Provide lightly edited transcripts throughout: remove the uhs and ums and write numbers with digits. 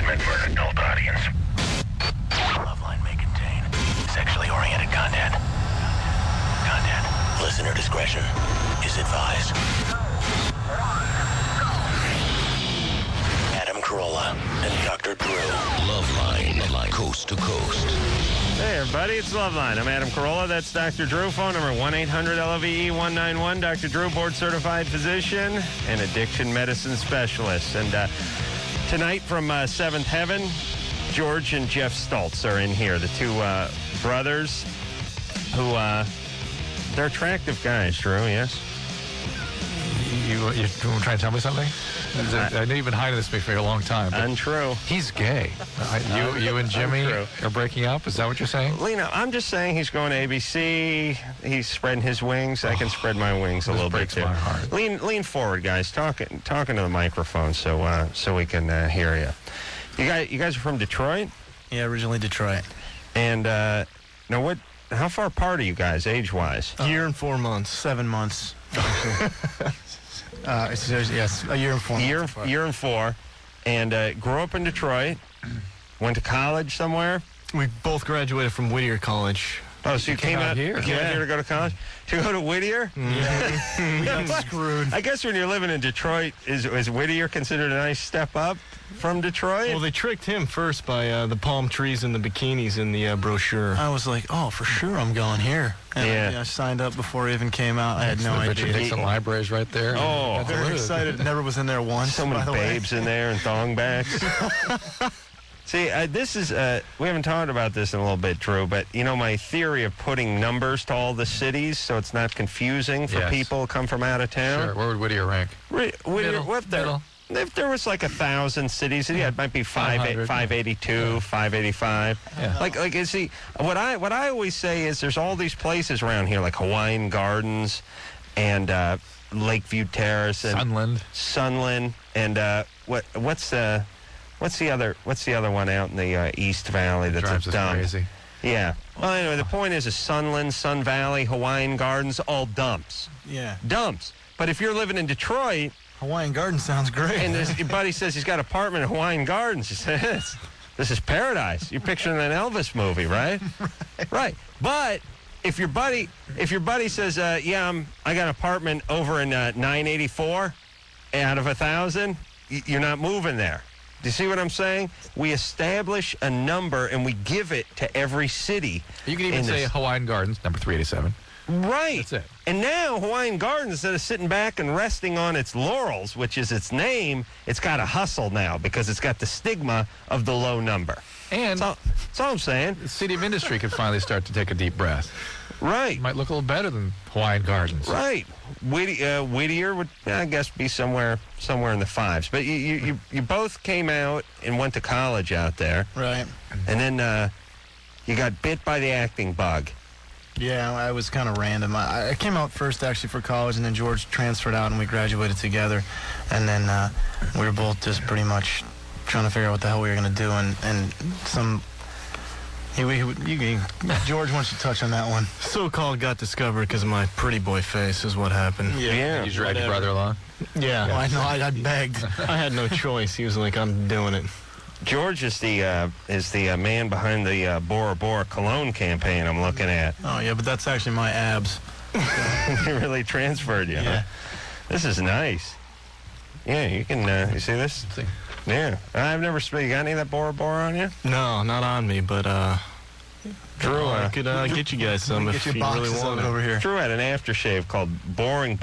meant for an adult audience. Loveline may contain sexually oriented content. Listener discretion is advised. Adam Carolla and Dr. Drew. Loveline, coast to coast. Hey, everybody, it's Loveline. I'm Adam Carolla. That's Dr. Drew. Phone number 1-800-LOVE-191. Dr. Drew, board-certified physician and addiction medicine specialist. And tonight from Seventh Heaven, George and Jeff Stoltz are in here, the two brothers who, they're attractive guys, Drew, yes? You trying to tell me something? I know you've been hiding this for a long time. Untrue. He's gay. You and Jimmy are breaking up? Is that what you're saying? Lena, I'm just saying he's going to ABC. He's spreading his wings. I can spread my wings a little bit, too. This breaks my heart. Lean forward, guys. Talking to the microphone so we can hear you. You guys are from Detroit? Yeah, originally Detroit. And now how far apart are you guys, age-wise? A year and 4 months. 7 months. Yes, a year and 4 months. Year and 4. And grew up in Detroit. Went to college somewhere. We both graduated from Whittier College. Oh, so you came out here. You came out here to go to college? To go to Whittier? Yeah. We got screwed. I guess when you're living in Detroit, is Whittier considered a nice step up from Detroit? Well, they tricked him first by the palm trees and the bikinis in the brochure. I was like, oh, for sure I'm going here. And I signed up before it even came out. I had no Richard idea. Nixon Library's right there. Oh, Very excited. Never was in there once. So many babes in there and thongbacks. See, this is, we haven't talked about this in a little bit, Drew, but, my theory of putting numbers to all the cities so it's not confusing for people who come from out of town. Sure. Where would Whittier rank? Whittier, if there was like 1,000 cities, it might be 582, 585. Yeah. Like you see, what I always say is there's all these places around here, like Hawaiian Gardens and Lakeview Terrace and Sunland, and what's the other one out in the East Valley that's drives us dump? crazy. Yeah. Well, anyway, the point is Sunland, Sun Valley, Hawaiian Gardens, all dumps. Yeah. Dumps. But if you're living in Detroit, Hawaiian Garden sounds great. and your buddy says he's got an apartment in Hawaiian Gardens, he says, this is paradise. You're picturing an Elvis movie, right? Right. But if your buddy says, I got an apartment over in 984 out of 1,000, you're not moving there. Do you see what I'm saying? We establish a number and we give it to every city. You can even say Hawaiian Gardens, number 387. Right. That's it. And now Hawaiian Gardens, instead of sitting back and resting on its laurels, which is its name, it's got to hustle now because it's got the stigma of the low number. And that's all I'm saying. the City of Industry could finally start to take a deep breath. Right. It might look a little better than Hawaiian Gardens. Right. Whittier would, I guess, be somewhere in the 5s. But you both came out and went to college out there. Right. And then you got bit by the acting bug. Yeah, I was kind of random. I came out first, actually, for college, and then George transferred out, and we graduated together. And then we were both just pretty much trying to figure out what the hell we were going to do. And George, why don't you touch on that one? So-called got discovered because of my pretty boy face is what happened. Yeah. You dragged your brother along? Yeah. Well, I know, I begged. I had no choice. He was like, I'm doing it. George is the man behind the Bora Bora cologne campaign I'm looking at. Oh, yeah, but that's actually my abs. He really transferred you. Yeah. Huh? This is nice. Yeah, you can, you see this? Yeah. I've never you got any of that Bora Bora on you? No, not on me, but Drew, I could get you guys some if you really want it. Over here. Drew had an aftershave called Boring,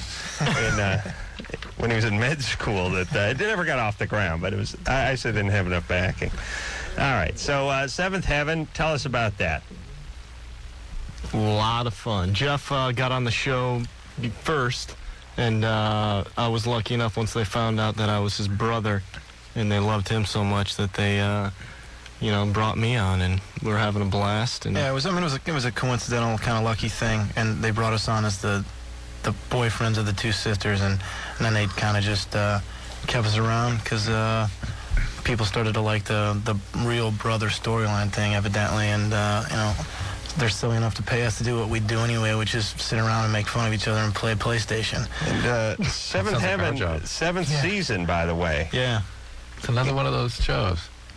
when he was in med school that it never got off the ground, but it was, I said didn't have enough backing. All right, so Seventh Heaven, tell us about that. A lot of fun. Jeff got on the show first, and I was lucky enough once they found out that I was his brother, and they loved him so much that they brought me on, and we were having a blast. And yeah, it was a coincidental kind of lucky thing, and they brought us on as the boyfriends of the two sisters, and then they kind of just kept us around because people started to like the real brother storyline thing, evidently, and they're silly enough to pay us to do what we do anyway, which is sit around and make fun of each other and play PlayStation. And Seventh Heaven, seventh season, by the way. Yeah. It's another one of those shows.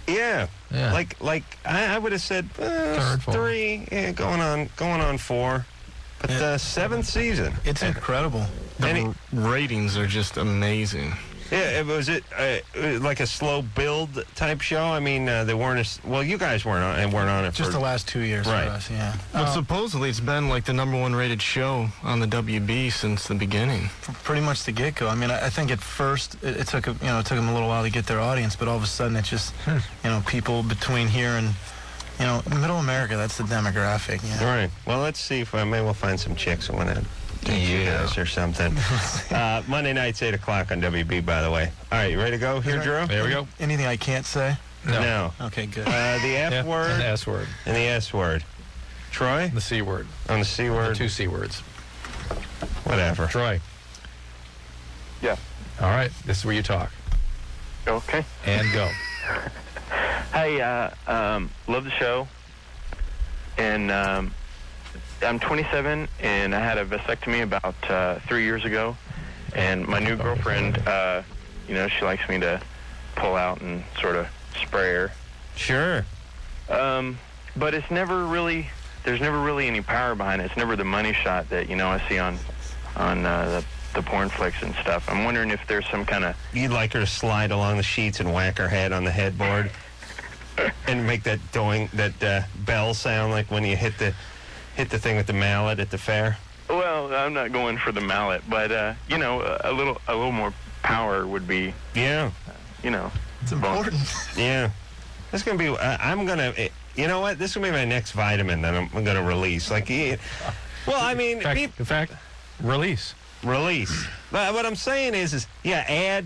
Yeah. Yeah. Like I would have said Third, fourth. 3, going on 4. But the 7th season. It's incredible. The ratings are just amazing. Yeah, was it like a slow build type show? I mean, they weren't well, you guys weren't on it Just for the last 2 years Right. for us, yeah. But supposedly it's been like the #1 rated show on the WB since the beginning. Pretty much the get-go. I mean, I think at first it took it took them a little while to get their audience, but all of a sudden it's just people between here and Middle America. That's the demographic. All right. Well, let's see if maybe we'll find some chicks who want to date you guys or something. Monday nights 8 o'clock on WB. By the way. All right, you ready to go here, Drew? There we go. Anything I can't say? No. Okay, good. The F Yeah, word and the S word. and the S word. Troy The C word. on the C The word. 2 C words. Whatever. Troy. Yeah. All right. This is where you talk. Okay. And go. Hey, love the show. And I'm 27, and I had a vasectomy about 3 years ago. And my new girlfriend, she likes me to pull out and sort of spray her. Sure. But it's never really, there's never really any power behind it. It's never the money shot that, I see on the porn flicks and stuff. I'm wondering if there's some kind of... You'd like her to slide along the sheets and whack her head on the headboard and make that bell sound like when you hit the thing with the mallet at the fair. Well, I'm not going for the mallet, but, a little more power would be, Yeah. It's important. Yeah. This is going to be, I'm going to, you know what? This is going to be my next vitamin that I'm going to release. Like, well, I mean, In fact, release. release. But what I'm saying is add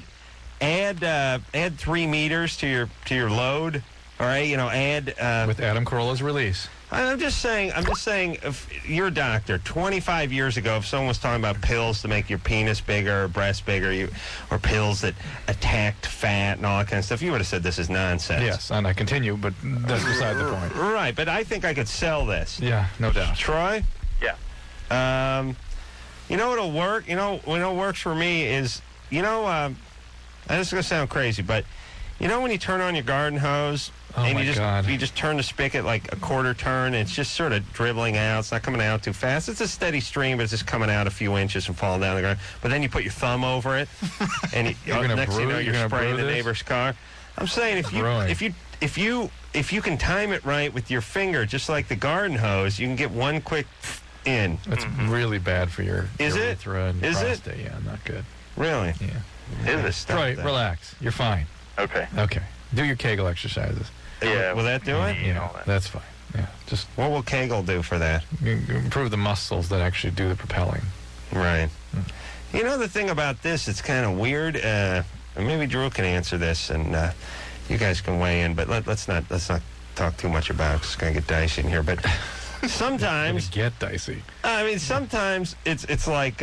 3 meters to your load. All right, add. With Adam Carolla's release. I'm just saying, if you're a doctor, 25 years ago, if someone was talking about pills to make your penis bigger or breast bigger, or pills that attacked fat and all that kind of stuff, you would have said this is nonsense. Yes, and I continue, but that's beside the point. Right, but I think I could sell this. Yeah, no doubt. Troy? Yeah. You know what'll work? What works for me is, this is going to sound crazy, but when you turn on your garden hose, Oh, and my God. you just turn the spigot like a quarter turn, and it's just sort of dribbling out. It's not coming out too fast. It's a steady stream, but it's just coming out a few inches and falling down the ground. But then you put your thumb over it, and next thing you know, you're spraying the neighbor's car. I'm saying if you can time it right with your finger, just like the garden hose, you can get one quick in. That's really bad for your Is it? urethra and Is it? prostate. Yeah, not good. Really? Yeah. Is it? Stop Troy, that. relax. You're fine. Okay. Okay. Do your Kegel exercises. Yeah. Will that do it? Yeah, that's fine. Yeah, just What will Kegel do for that? improve the muscles that actually do the propelling. Right. The thing about this, it's kind of weird. Maybe Drew can answer this, and you guys can weigh in. But let's not talk too much about it. 'Cause it's going to get dicey in here. But sometimes, Get dicey. I mean, sometimes it's like,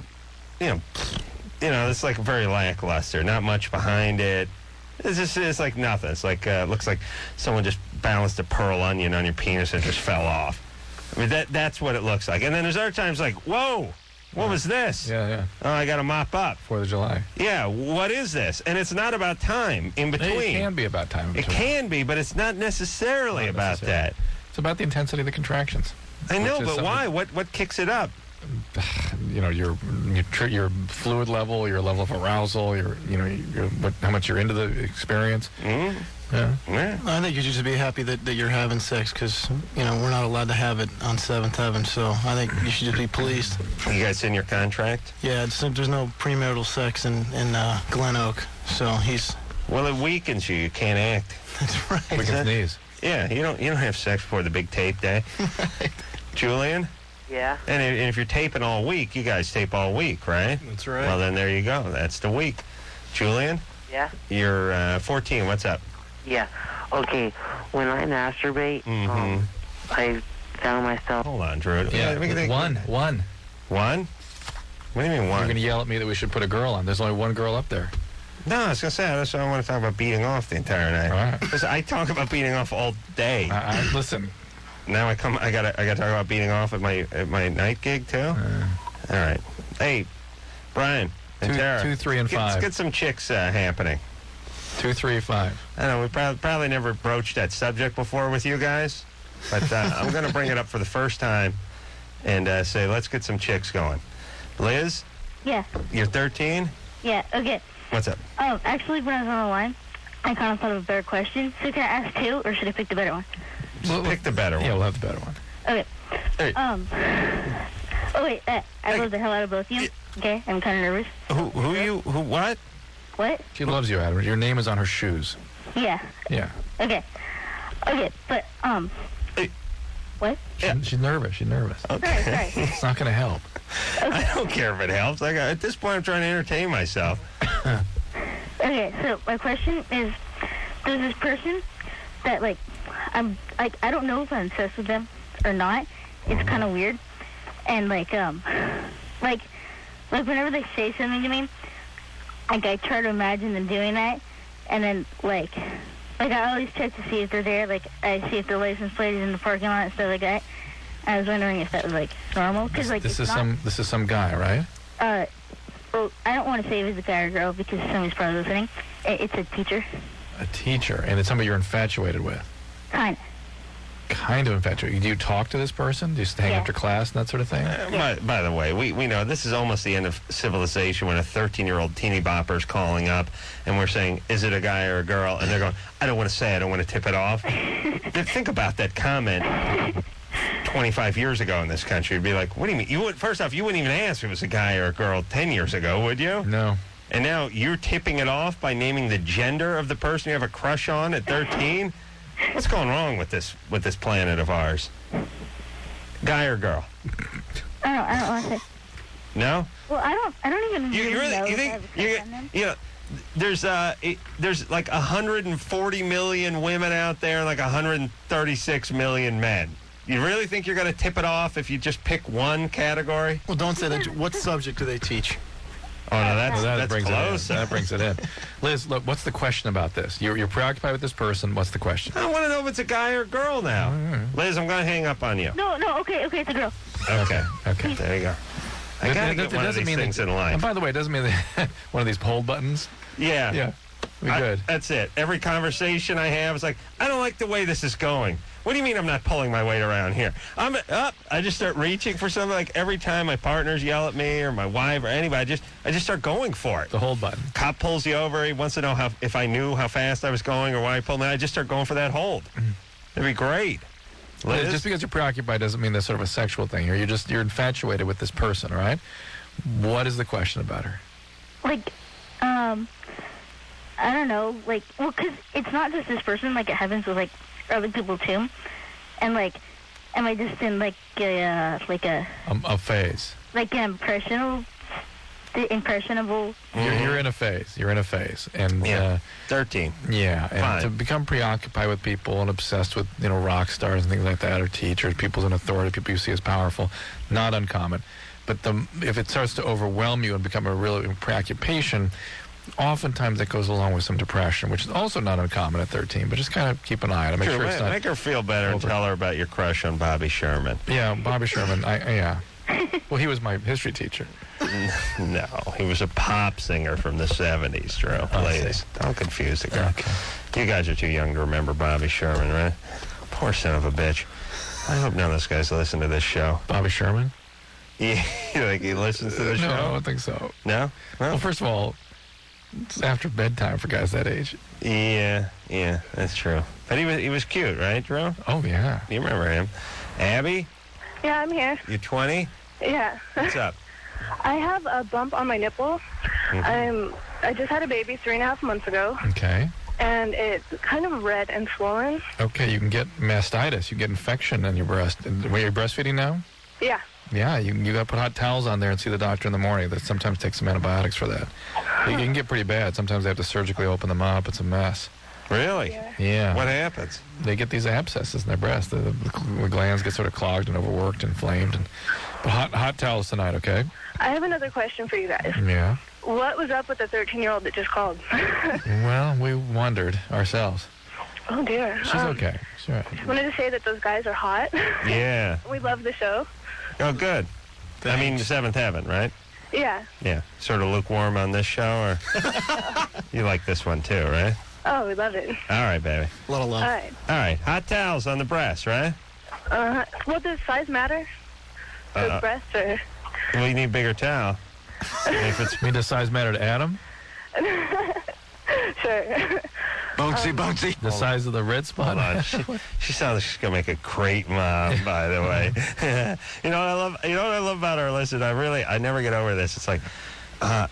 it's like very lackluster. Not much behind it. It's like nothing. It's like looks like someone just balanced a pearl onion on your penis and it just fell off. I mean, that's what it looks like. And then there's other times like, whoa, what was this? Yeah. Oh, I got to mop up. 4th of July. Yeah, what is this? And it's not about time in between. It can be about time. in It between. can be, but it's not necessarily Not about necessarily. that. It's about the intensity of the contractions. I know, Which is but why? What kicks it up? Your fluid level, your level of arousal, how much you're into the experience. Mm? Yeah. Yeah. I think you should just be happy that you're having sex because, we're not allowed to have it on 7th Heaven, so I think you should just be pleased. You guys in your contract? Yeah, there's no premarital sex in Glen Oak, so he's... Well, it weakens you. You can't act. That's right. We can sneeze. Yeah, you don't have sex before the big tape day. Julian? Yeah. And if you're taping all week, you guys tape all week, right? That's right. Well, then there you go. That's the week. Julian, Yeah. you're 14. What's up? Yeah. Okay. When I masturbate, Mhm. I found myself. Hold on, Drew. Yeah, one. One? What do you mean You're one? going to yell at me that we should put a girl on. There's only one girl up there. No, I was going to say, that's why I want to talk about beating off the entire night. All right. Listen, I talk about beating off all day. Listen. Now I gotta talk about beating off at my night gig too. All right. Hey, Brian and Tara. 2, 3, and 5. Let's get some chicks happening. 235. I know we probably never broached that subject before with you guys, but I'm going to bring it up for the first time and say, let's get some chicks going. Liz, Yeah. you're 13? Yeah. Okay. What's up? Actually, when I was on the line, I kind of thought of a better question. So can I ask two, or should I pick the better one? Just pick the better one. Yeah, we'll have the better one. Okay. Hey. Oh wait. I love the hell out of both of you. Okay. I'm kind of nervous. Who, what? What? She loves you, Adam. Your name is on her shoes. Yeah. Yeah. Okay. Okay. But Hey. What? She's nervous. She's nervous. Sorry. It's not going to help. I don't care if it helps. At this point, I'm trying to entertain myself. Okay. So my question is, there's this person that I don't know if I'm obsessed with them or not. It's kind of weird, and whenever they say something to me, I try to imagine them doing that, and then I always check to see if they're there. I see if the license plate is in the parking lot and stuff like that. I was wondering if that was normal, because This is some guy, right? Well, I don't want to say if it's a guy or girl because somebody's probably listening. It's a teacher. A teacher, and it's somebody you're infatuated with. Kind of. Kind of infatuated. Do you talk to this person? Do you just hang Yeah. after class and that sort of thing? By the way, we know this is almost the end of civilization when a 13-year-old teeny bopper's calling up and we're saying, is it a guy or a girl? And they're going, I don't want to say, I don't want to tip it off. Think about that comment 25 years ago in this country. It'd be like, what do you mean? First off, you wouldn't even ask if it was a guy or a girl 10 years ago, would you? No. And now you're tipping it off by naming the gender of the person you have a crush on at 13? What's going wrong with this planet of ours? Guy or girl? I don't want to say. No? Well, I don't even You really know you if I think have a crush on them. there's like 140 million women out there and like 136 million men. You really think you're going to tip it off if you just pick one category? Well, don't say that. What subject do they teach? Oh no, that's brings close. it in. That brings it in. Liz, look, what's the question about this? You're preoccupied with this person. What's the question? I want to know if it's a guy or girl now. Liz, I'm going to hang up on you. No, okay, it's a girl. Okay. Okay. There you go. I got to get one of these things in life. And by the way, it doesn't mean that one of these hold buttons. Yeah. Yeah. We good. That's it. Every conversation I have is like, I don't like the way this is going. What do you mean I'm not pulling my weight around here? I just start reaching for something. Like every time my partners yell at me or my wife or anybody, I just start going for it. The hold button. Cop pulls you over. He wants to know if I knew how fast I was going or why he pulled me. I just start going for that hold. It'd be great. Liz? Just because you're preoccupied doesn't mean there's sort of a sexual thing here. You're infatuated with this person, right? What is the question about her? I don't know, because it's not just this person, it happens with, other people, too. And, am I just in, a phase. An impressionable... You're in a phase. You're in a phase. And, 13. Yeah, and Fine. to become preoccupied with people and obsessed with, rock stars and things like that, or teachers, people in authority, people you see as powerful, not uncommon. But if it starts to overwhelm you and become a real preoccupation, oftentimes that goes along with some depression, which is also not uncommon at 13, but just kind of keep an eye on it. Make sure it's not... Make her feel better and tell her about your crush on Bobby Sherman. Yeah, Bobby Sherman, yeah. Well, he was my history teacher. No, he was a pop singer from the 70s, Drew. Please, don't confuse the girl. Okay. You guys are too young to remember Bobby Sherman, right? Poor son of a bitch. I hope none of those guys listen to this show. Bobby Sherman? Yeah, you think he listens to the show? No, I don't think so. No? Well, first of all, it's after bedtime for guys that age. Yeah, that's true. But he was cute, right, Drew? Oh, yeah. You remember him. Abby, Yeah, I'm here. you 20? Yeah. What's up? I have a bump on my nipple. I just had a baby 3.5 months ago, Okay. and it's kind of red and swollen. Okay, you can get mastitis. You get infection in your breast. Were you breastfeeding now? Yeah. Yeah, you got to put hot towels on there and see the doctor in the morning. That sometimes takes some antibiotics for that. It can get pretty bad. Sometimes they have to surgically open them up. It's a mess. Really? Yeah. What happens? They get these abscesses in their breast. The glands get sort of clogged and overworked, inflamed. But hot towels tonight, okay? I have another question for you guys. Yeah. What was up with the 13-year-old that just called? Well, we wondered ourselves. Oh, dear. She's okay. She's all right. I wanted to say that those guys are hot. Yeah. We love the show. Oh, good. I mean, Seventh Heaven, right? Yeah. Yeah. Sort of lukewarm on this show, or you like this one too, right? Oh, we love it. All right, baby. A lot of love. All right. All right. Hot towels on the breast, right? Well, does size matter? The breast or? Well, you need a bigger towel. If it's I mean, does size matter to Adam? Sure. Bouncy. The size of the red spot? Hold on. She sounds like she's gonna make a great mom. By the way, you know what I love. You know what I love about her. Listen, I never get over this. It's like, I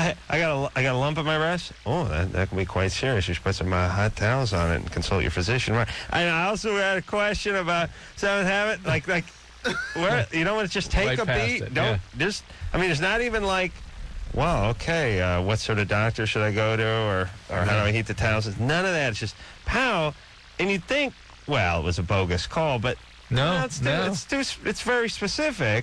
got a lump in my breast. Oh, that can be quite serious. You should put some hot towels on it and consult your physician. I also had a question about seventh habit. Like, where you don't want to just take Right a past beat. it, Don't just. I mean, it's not even like. Well, okay, what sort of doctor should I go to, or how do I heat the towels? None of that. It's just, pow. And you'd think, well, it was a bogus call, but No, it's very specific.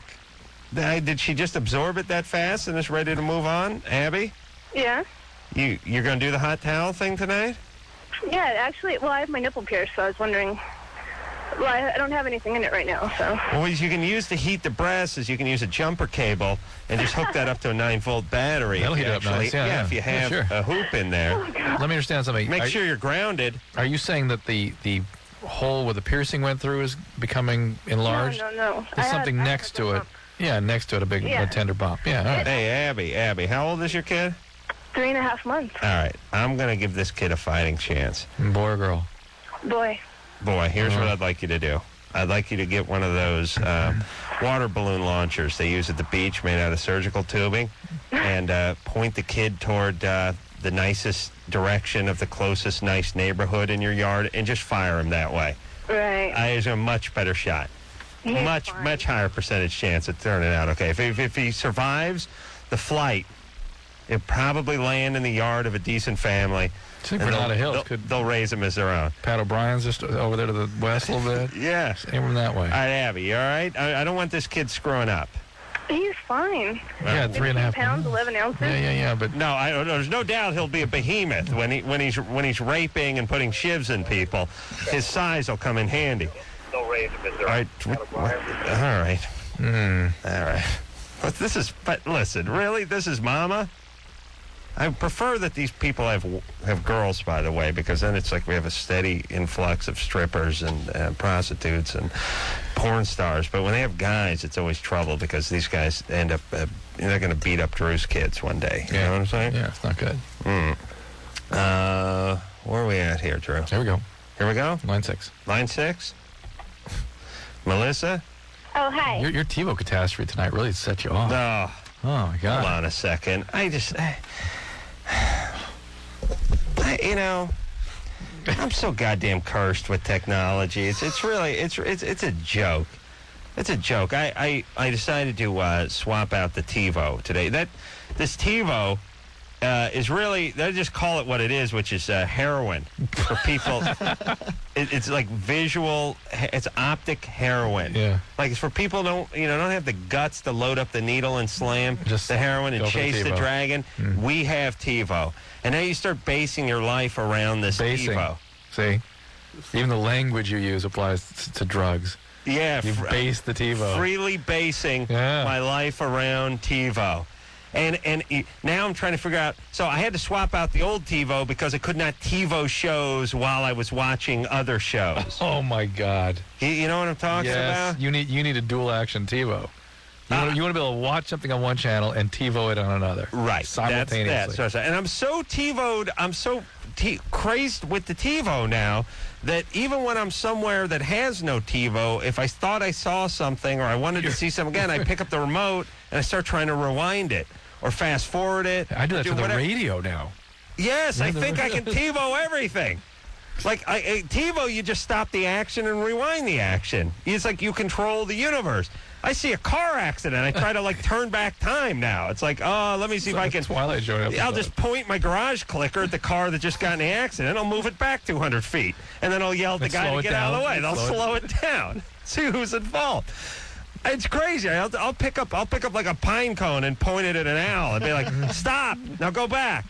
Did she just absorb it that fast and is ready to move on, Abby? Yeah. You're going to do the hot towel thing tonight? Yeah, actually, well, I have my nipple pierced, so I was wondering. Well, I don't have anything in it right now, so. Well, what you can use to heat the breast is you can use a jumper cable and just hook that up to a 9-volt battery. That'll if you heat it up nice, yeah. if you have Sure. a hoop in there. Let me understand something. Make sure you're grounded. Are you saying that the hole where the piercing went through is becoming enlarged? No. There's something next to it. Yeah, next to it, a tender bump. Yeah, all right. Hey, Abby, how old is your kid? 3.5 months. All right, I'm going to give this kid a fighting chance. Boy or girl? Boy. Boy, here's what I'd like you to do. I'd like you to get one of those water balloon launchers they use at the beach made out of surgical tubing and point the kid toward the nicest direction of the closest nice neighborhood in your yard and just fire him that way. Right. There's a much better shot. Much higher percentage chance of turning out okay. If he survives the flight, he'll probably land in the yard of a decent family. I think Granada Hills they'll raise him as their own. Pat O'Brien's just over there to the west a little bit. Yeah. Aim him that way. All right, Abby, you all right? I don't want this kid screwing up. He's fine. Yeah, 3.5 pounds, 11 ounces. Yeah, but no, there's no doubt he'll be a behemoth when he's raping and putting shivs in people. His size will come in handy. They'll raise him as their All right, all right, all right. But listen, really, this is Mama. I prefer that these people have girls, by the way, because then it's like we have a steady influx of strippers and prostitutes and porn stars. But when they have guys, it's always trouble because these guys end up they're going to beat up Drew's kids one day. You know what I'm saying? Yeah, it's not good. Where are we at here, Drew? There we go. Here we go. Line 6. Line 6. Melissa. Oh, hi. Your TiVo catastrophe tonight really set you off. Oh, my God. hold on a second. I'm so goddamn cursed with technology. It's really a joke. It's a joke. I decided to swap out the TiVo today. This TiVo is really, they just call it what it is, which is heroin for people. It's like visual, it's optic heroin. Yeah. Like it's for people who don't have the guts to load up the needle and slam Just the heroin and go for the chase the TiVo. dragon. We have TiVo. And now you start basing your life around this TiVo. See? Even the language you use applies to drugs. Yeah. You base the TiVo. Freely basing my life around TiVo. And now I'm trying to figure out. So I had to swap out the old TiVo because I could not TiVo shows while I was watching other shows. Oh my God! You know what I'm talking about? You need a dual action TiVo. You want to be able to watch something on one channel and TiVo it on another. Right. Simultaneously. That's what I'm saying. And I'm so TiVo'd. I'm so crazed with the TiVo now that even when I'm somewhere that has no TiVo, if I thought I saw something or I wanted to see something again, I pick up the remote and I start trying to rewind it or fast forward it. I do that for the radio now. Yes, I think I can TiVo everything. Like TiVo, you just stop the action and rewind the action. It's like you control the universe. I see a car accident. I try to turn back time now. It's like, let me see if I can. Twilight Zone episode. I'll just point my garage clicker at the car that just got in the accident. I'll move it back 200 feet, and then I'll yell at the guy to get out of the way. They'll slow it down. See who's involved. It's crazy. I'll pick up like a pine cone and point it at an owl and be like, "Stop! Now go back."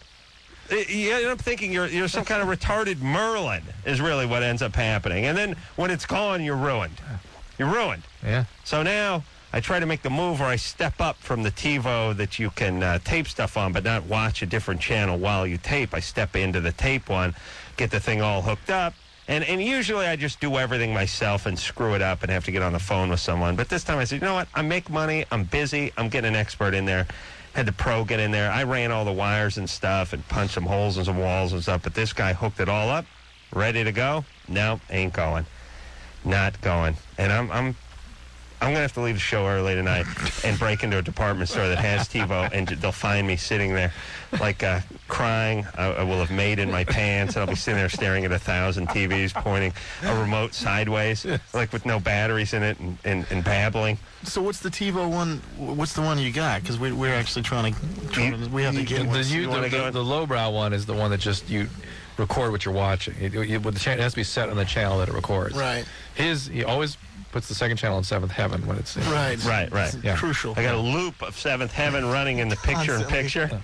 You end up thinking you're some kind of retarded Merlin is really what ends up happening, and then when it's gone, you're ruined. You're ruined. Yeah. So now I try to make the move where I step up from the TiVo that you can tape stuff on but not watch a different channel while you tape. I step into the tape one get the thing all hooked up. And usually I just do everything myself and screw it up and have to get on the phone with someone. But this time I said, you know what? I make money. I'm busy. I'm getting an expert in there. Had the pro get in there. I ran all the wires and stuff and punched some holes in some walls and stuff. But this guy hooked it all up, ready to go. No, ain't going. Not going. And I'm going to have to leave the show early tonight and break into a department store that has TiVo, and they'll find me sitting there, like, crying. I will have made in my pants, and I'll be sitting there staring at 1,000 TVs, pointing a remote sideways, like with no batteries in it, and babbling. So what's the TiVo one? What's the one you got? Because we're actually trying to we have to get one. The lowbrow one is the one that just you record what you're watching. It has to be set on the channel that it records. Right. He always puts the second channel in Seventh Heaven when it's right. Right. Yeah. Crucial. I got a loop of Seventh Heaven running in the picture-in-picture.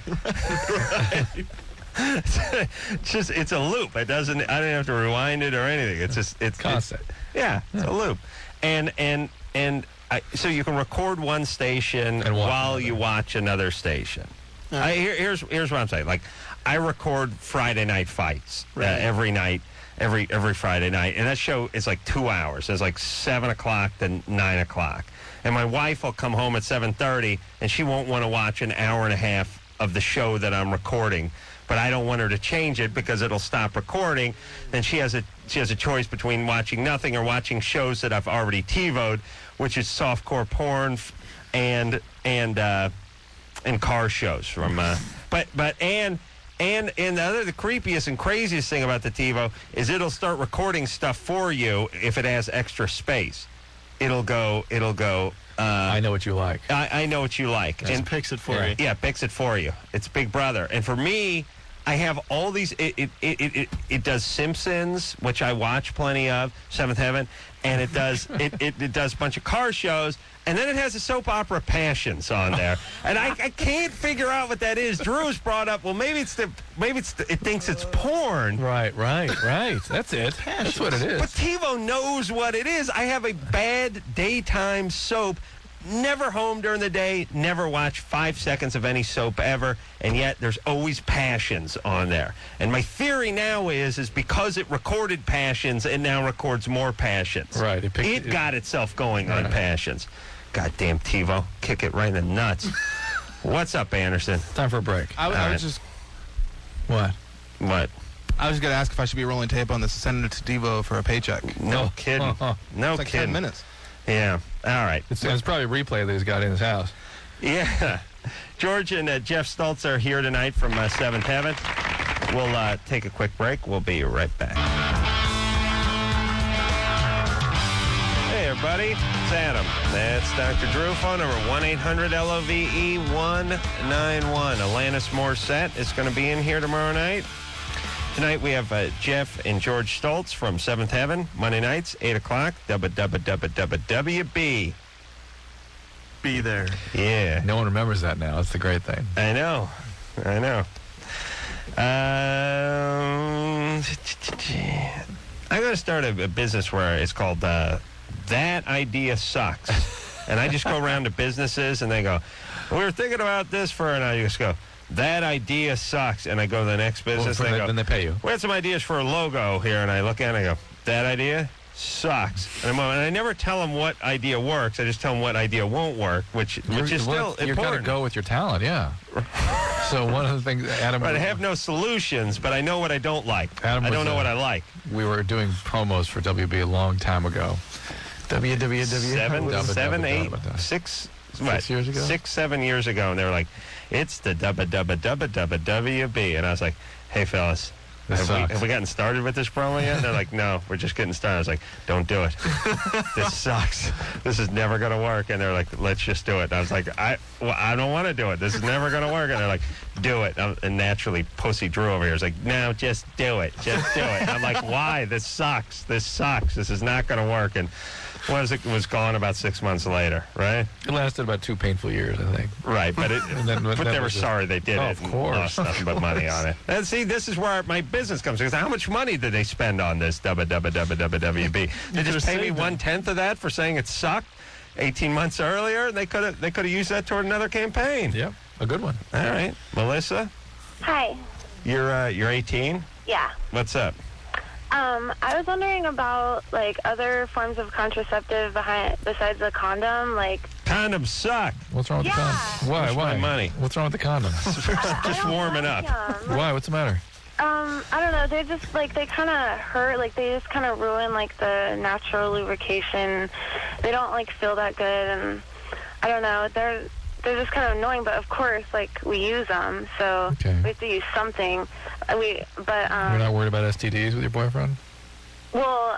It's a loop. I don't have to rewind it or anything. It's constant. It's a loop, so you can record one station and while you watch another station. Here's what I'm saying. Like, I record Friday night fights every night. Every Friday night, and that show is like 2 hours. It's like 7 o'clock to 9 o'clock, and my wife will come home at 7:30, and she won't want to watch an hour and a half of the show that I'm recording, but I don't want her to change it because it'll stop recording. Then she has a choice between watching nothing or watching shows that I've already TiVo'd, which is softcore porn and car shows from And the creepiest and craziest thing about the TiVo is it'll start recording stuff for you if it has extra space. It'll go. I know what you like. I know what you like. Just and picks it for you. Yeah, picks it for you. It's Big Brother. And for me, I have all these. It does Simpsons, which I watch plenty of, Seventh Heaven, and it does it does a bunch of car shows. And then it has a soap opera Passions on there, and I can't figure out what that is. Drew's brought up, well, maybe it thinks it's porn. Right. That's it. That's what it is. But TiVo knows what it is. I have a bad daytime soap. Never home during the day. Never watch 5 seconds of any soap ever, and yet there's always Passions on there. And my theory now is because it recorded Passions, it now records more Passions. Right. It got itself going on Passions. Goddamn TiVo. Kick it right in the nuts. What's up, Anderson? Time for a break. I was just... What? I was going to ask if I should be rolling tape on this and sending it to TiVo for a paycheck. No kidding. No it's like kidding. 10 minutes. Yeah. All right. It's probably a replay that he's got in his house. Yeah. George and Jeff Stoltz are here tonight from Seventh Heaven. We'll take a quick break. We'll be right back. Hey, everybody. It's Adam. That's Dr. Drew. Phone number 1-800-LOVE-191. Alanis Morissette is going to be in here tomorrow night. Tonight we have Jeff and George Stoltz from Seventh Heaven. Monday nights, 8 o'clock. WB. Be there. Yeah. No one remembers that now. That's the great thing. I know. I'm going to start a business where it's called That Idea Sucks. And I just go around to businesses and they go, we were thinking about this and I just go, that idea sucks. And I go to the next business and they go, then they pay you. We had some ideas for a logo here. And I look at it and I go, that idea sucks. And I never tell them what idea works. I just tell them what idea won't work, which is still important. You've got to go with your talent, yeah. So one of the things, Adam... But I have no solutions, but I know what I don't like. I don't know what I like. We were doing promos for WB a long time ago. 6 years ago? 6, 7 years ago, and they were like, it's the WB. And I was like, hey, fellas, have we gotten started with this promo yet? And they're like, no, we're just getting started. I was like, don't do it. This sucks. This is never going to work. And they're like, let's just do it. And I was like, I don't want to do it. This is never going to work. And they're like, do it. And naturally, Pussy Drew over here is like, no, just do it. Just do it. And I'm like, why? This sucks. This sucks. This is not going to work. And it was gone about 6 months later, right? It lasted about 2 painful years, I think. Right, but they were sorry they did it. Of course. And lost nothing but money on it. And see, this is where my business comes in. How much money did they spend on this WB? They just pay me 1/10 of that for saying it sucked 18 months earlier. They could have used that toward another campaign. Yep, a good one. All right, Melissa. Hi. You're 18. Yeah. What's up? I was wondering about, like, other forms of contraceptive besides the condom, like... Condoms suck. What's wrong with the condom? Why? Where's Why? my money? What's wrong with the condom? Just warming up. Why? What's the matter? I don't know. They're just, like, they kind of hurt. Like, they just kind of ruin, like, the natural lubrication. They don't, like, feel that good, and I don't know. They're just kind of annoying, but of course, like, we use them, so we have to use something. You're not worried about STDs with your boyfriend? Well,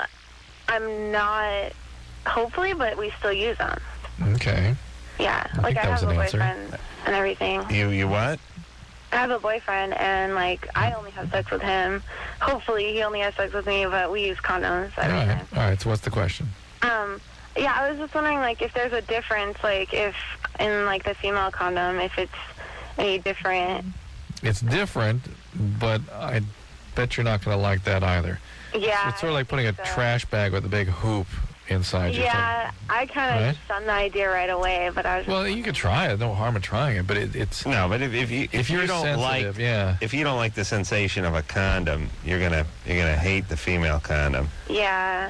I'm not, hopefully, but we still use them. Okay. Yeah, I like, I have a answer. boyfriend and everything. You what? I have a boyfriend, and, like, I only have sex with him. Hopefully, he only has sex with me, but we use condoms every time. All right, so what's the question? Yeah, I was just wondering, like, if there's a difference, like, if in, like, the female condom, if it's any different. It's different, but I bet you're not going to like that either. Yeah. It's sort of like putting a trash bag with a big hoop inside you. Yeah, I kind of Right? shunned the idea right away, but I was just... Well, you could try it. No harm in trying it, but it's... No, but if you you're don't like sensitive, if you don't like the sensation of a condom, you're gonna hate the female condom. Yeah.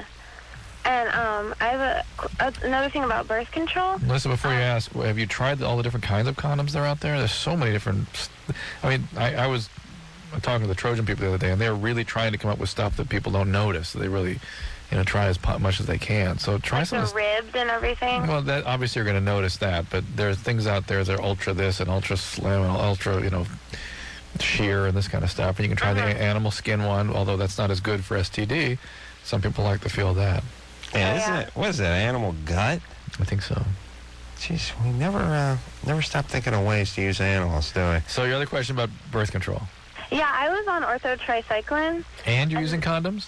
And I have another thing about birth control. Listen, before you ask, have you tried all the different kinds of condoms that are out there? There's so many different... I mean, I was talking to the Trojan people the other day, and they're really trying to come up with stuff that people don't notice. They really, try as much as they can. So try Like some of the ribs and everything. Well, that obviously you're going to notice that, but there are things out there that are ultra this and ultra slim and ultra, sheer and this kind of stuff. And you can try the animal skin one, although that's not as good for STD. Some people like the feel of that. Yeah, isn't it? What is that? Animal gut? I think so. Jeez, we never stop thinking of ways to use animals, do we? So your other question about birth control? Yeah, I was on orthotricycline. And you're using condoms?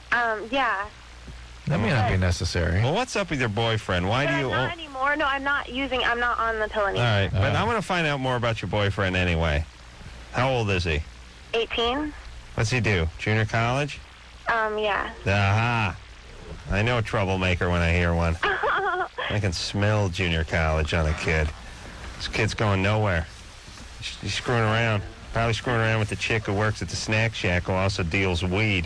Yeah. That may not be necessary. Well, what's up with your boyfriend? Why do you? Not anymore. No, I'm not on the pill All anymore. right, but I want to find out more about your boyfriend anyway. How old is he? 18. What's he do? Junior college? Yeah. Aha. I know a troublemaker when I hear one. I can smell junior college on a kid. This kid's going nowhere. He's screwing around. Probably screwing around with the chick who works at the snack shack who also deals weed.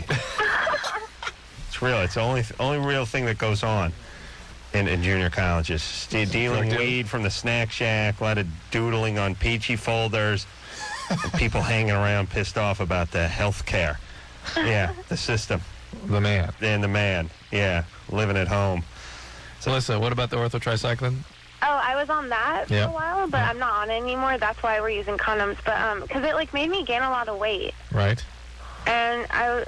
It's real. It's the only real thing that goes on in junior colleges. Dealing weed from the snack shack, a lot of doodling on peachy folders, and people hanging around pissed off about the health care. Yeah, the system. The man. And the man. Yeah, living at home. So, Alyssa, what about the orthotricycline? Oh, I was on that for a while, but I'm not on it anymore. That's why we're using condoms. But because it like made me gain a lot of weight. Right. And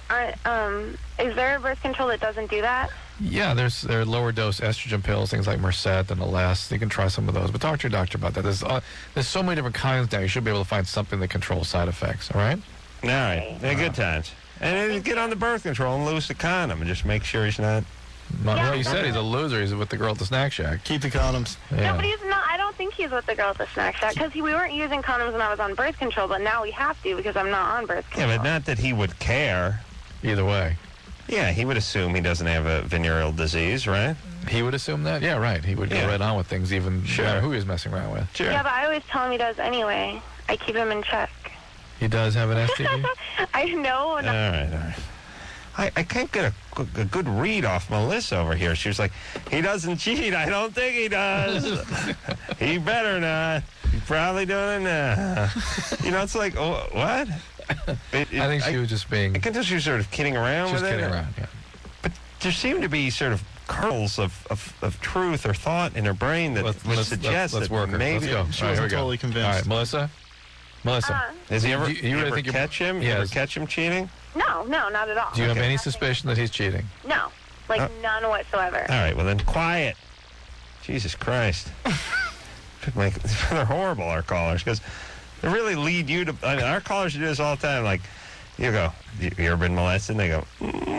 is there a birth control that doesn't do that? Yeah, there are lower dose estrogen pills, things like Merced and Alest. You can try some of those, but talk to your doctor about that. There's so many different kinds now. You should be able to find something that controls side effects. All right. All right. They're good times. And then get on the birth control and lose the condom and just make sure he's not. Well, you said he's a loser. He's with the girl at the snack shack. Keep the condoms. Yeah. No, but he's not. I don't think he's with the girl at the snack shack because we weren't using condoms when I was on birth control, but now we have to because I'm not on birth control. Yeah, but not that he would care. Either way. Yeah, he would assume he doesn't have a venereal disease, right? He would assume that? Yeah, right. He would go right on with things, even no matter who he was messing around with. Sure. Yeah, but I always tell him he does anyway. I keep him in check. He does have an STD? I know. All right. I can't get a good read off Melissa over here. She was like, he doesn't cheat. I don't think he does. He better not. He's probably doing it now. It's like, oh, what? I think she was just being... I can tell she was sort of kidding around with it. She was kidding around, yeah. But there seemed to be sort of kernels of truth or thought in her brain that would suggest let's that work her. maybe... Let's go. She All right, here we wasn't go. totally convinced. All right, Melissa? Has he ever, do you really ever think catch him? Yeah, Ever catch him cheating? No, not at all. Do you have any suspicion that he's cheating? No, none whatsoever. All right, well then, quiet. Jesus Christ. They're horrible, our callers, because they really lead you to... I mean, our callers do this all the time. Like, you go, you ever been molested? And they go,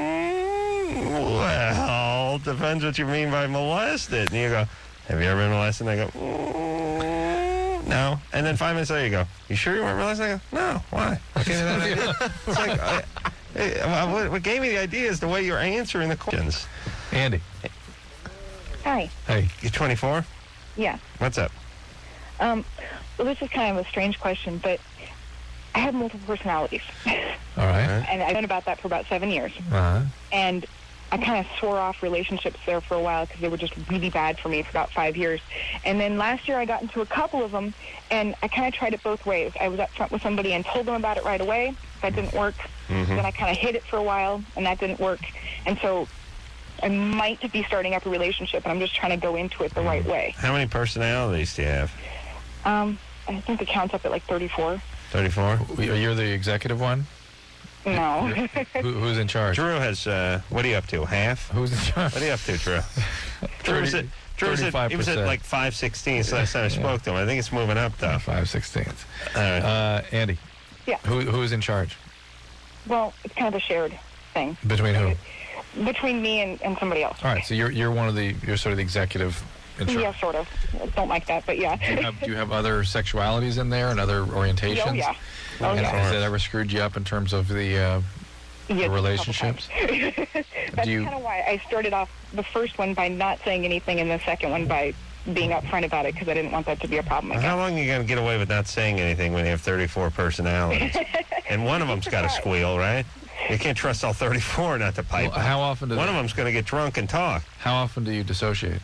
well, depends what you mean by molested. And you go, have you ever been molested? And they go, no. And then 5 minutes later, you go, you sure you weren't molested? And they go, no. Why? It's like, what gave me the idea is the way you're answering the questions. Andy. Hi. Hey. You're 24? Yeah. What's up? Well, this is kind of a strange question, but I have multiple personalities. All right. And I've been about that for about 7 years. Uh-huh. And I kind of swore off relationships there for a while because they were just really bad for me for about 5 years. And then last year I got into a couple of them, and I kind of tried it both ways. I was up front with somebody and told them about it right away. That didn't work. Mm-hmm. Then I kind of hid it for a while, and that didn't work. And so I might be starting up a relationship, and I'm just trying to go into it the right way. How many personalities do you have? I think the count's up at like 34. 34? You're the executive one? No. Who's in charge? Drew has, what are you up to, half? Who's in charge? What are you up to, Drew? Drew was at, he was at like 5/16 last time I spoke to him. I think it's moving up, though. 5/16. All right. Andy. Yeah. Who's in charge? Well, it's kind of a shared thing. Between who? Between me and somebody else. All right, so you're sort of the executive in charge. Yeah, sort of. Don't like that, but yeah. Do you have other sexualities in there and other orientations? Oh, yeah. Oh, And yeah. has that ever screwed you up in terms of the relationships? That's kind of why I started off the first one by not saying anything, and the second one by being upfront about it because I didn't want that to be a problem again. How long are you going to get away with not saying anything when you have 34 personalities? And one of them's got to squeal, right? You can't trust all 34 not to pipe. Well, how often one of them's going to get drunk and talk. How often do you dissociate?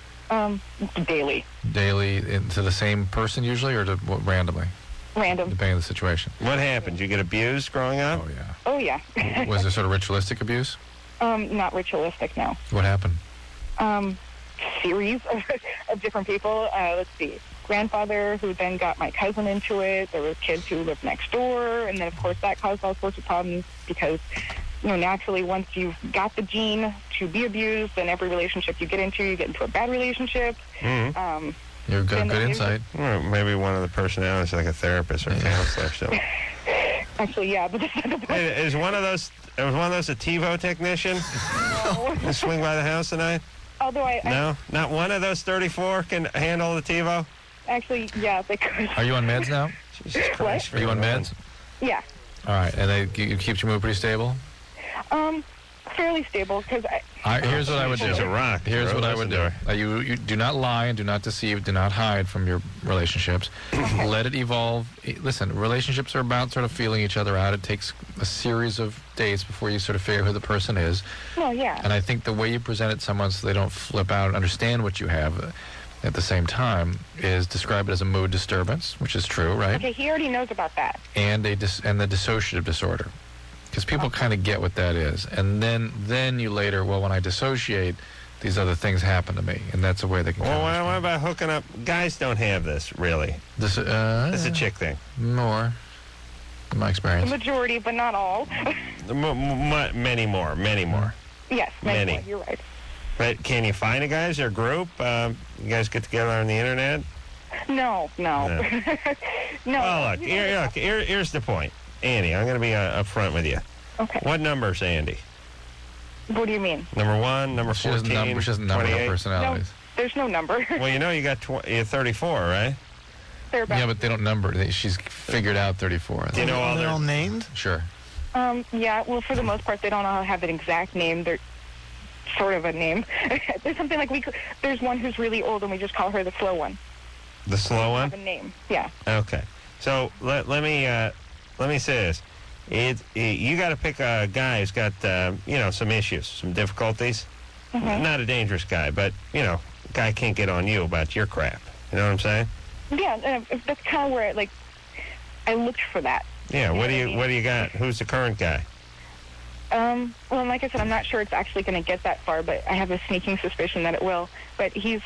Daily. Daily into the same person usually, or randomly? Random. Depending on the situation. What happened? Did you get abused growing up? Oh, yeah. Oh, yeah. Was there sort of ritualistic abuse? Not ritualistic, no. What happened? Series of different people. Let's see. Grandfather who then got my cousin into it. There were kids who lived next door. And then, of course, that caused all sorts of problems because, naturally, once you've got the gene to be abused, then every relationship you get into a bad relationship. Mm-hmm. You've got good insight. Or maybe one of the personalities like a therapist or a counselor. So. Actually, yeah. But Is one of those a TiVo technician? No. Swing by the house tonight? Although No? Not one of those 34 can handle the TiVo? Actually, yeah, they could. Are you on meds now? Jesus Christ. Are you on meds? Yeah. All right, and it keeps your mood pretty stable? Fairly stable, because here's what I would do. She's a rock. Here's what I would do. You do not lie and do not deceive, do not hide from your relationships. Let it evolve. Listen, relationships are about sort of feeling each other out. It takes a series of dates before you sort of figure who the person is. Well, yeah. And I think the way you present it to someone so they don't flip out and understand what you have at the same time is describe it as a mood disturbance, which is true, right? Okay, he already knows about that. And the dissociative disorder. Because people kind of get what that is. And then you later, well, when I dissociate, these other things happen to me. And that's a way they can... Well, what about hooking up? Guys don't have this, really. This is a chick thing. More, in my experience. The majority, but not all. Many more. Yes, many more. You're right. But can you find a guy? Is there a group? You guys get together on the internet? No. No. Well, look, here's the point. Andy, I'm going to be upfront with you. Okay. What number's Andy? What do you mean? Number 1, number 14, She doesn't number her personalities. No, there's no number. Well, you got 34, right? Yeah, but they don't number. She's figured out 34. Do you know all they're all named? Sure. Yeah, well, for the most part, they don't all have an exact name. They're sort of a name. There's something like there's one who's really old, and we just call her the slow one. The slow one? Have a name, yeah. Okay. So let me say this. You got to pick a guy who's got, some issues, some difficulties. Mm-hmm. Not a dangerous guy, but, guy can't get on you about your crap. You know what I'm saying? Yeah, that's kind of where, I looked for that. Yeah, what do you got? Who's the current guy? Well, like I said, I'm not sure it's actually going to get that far, but I have a sneaking suspicion that it will. But he's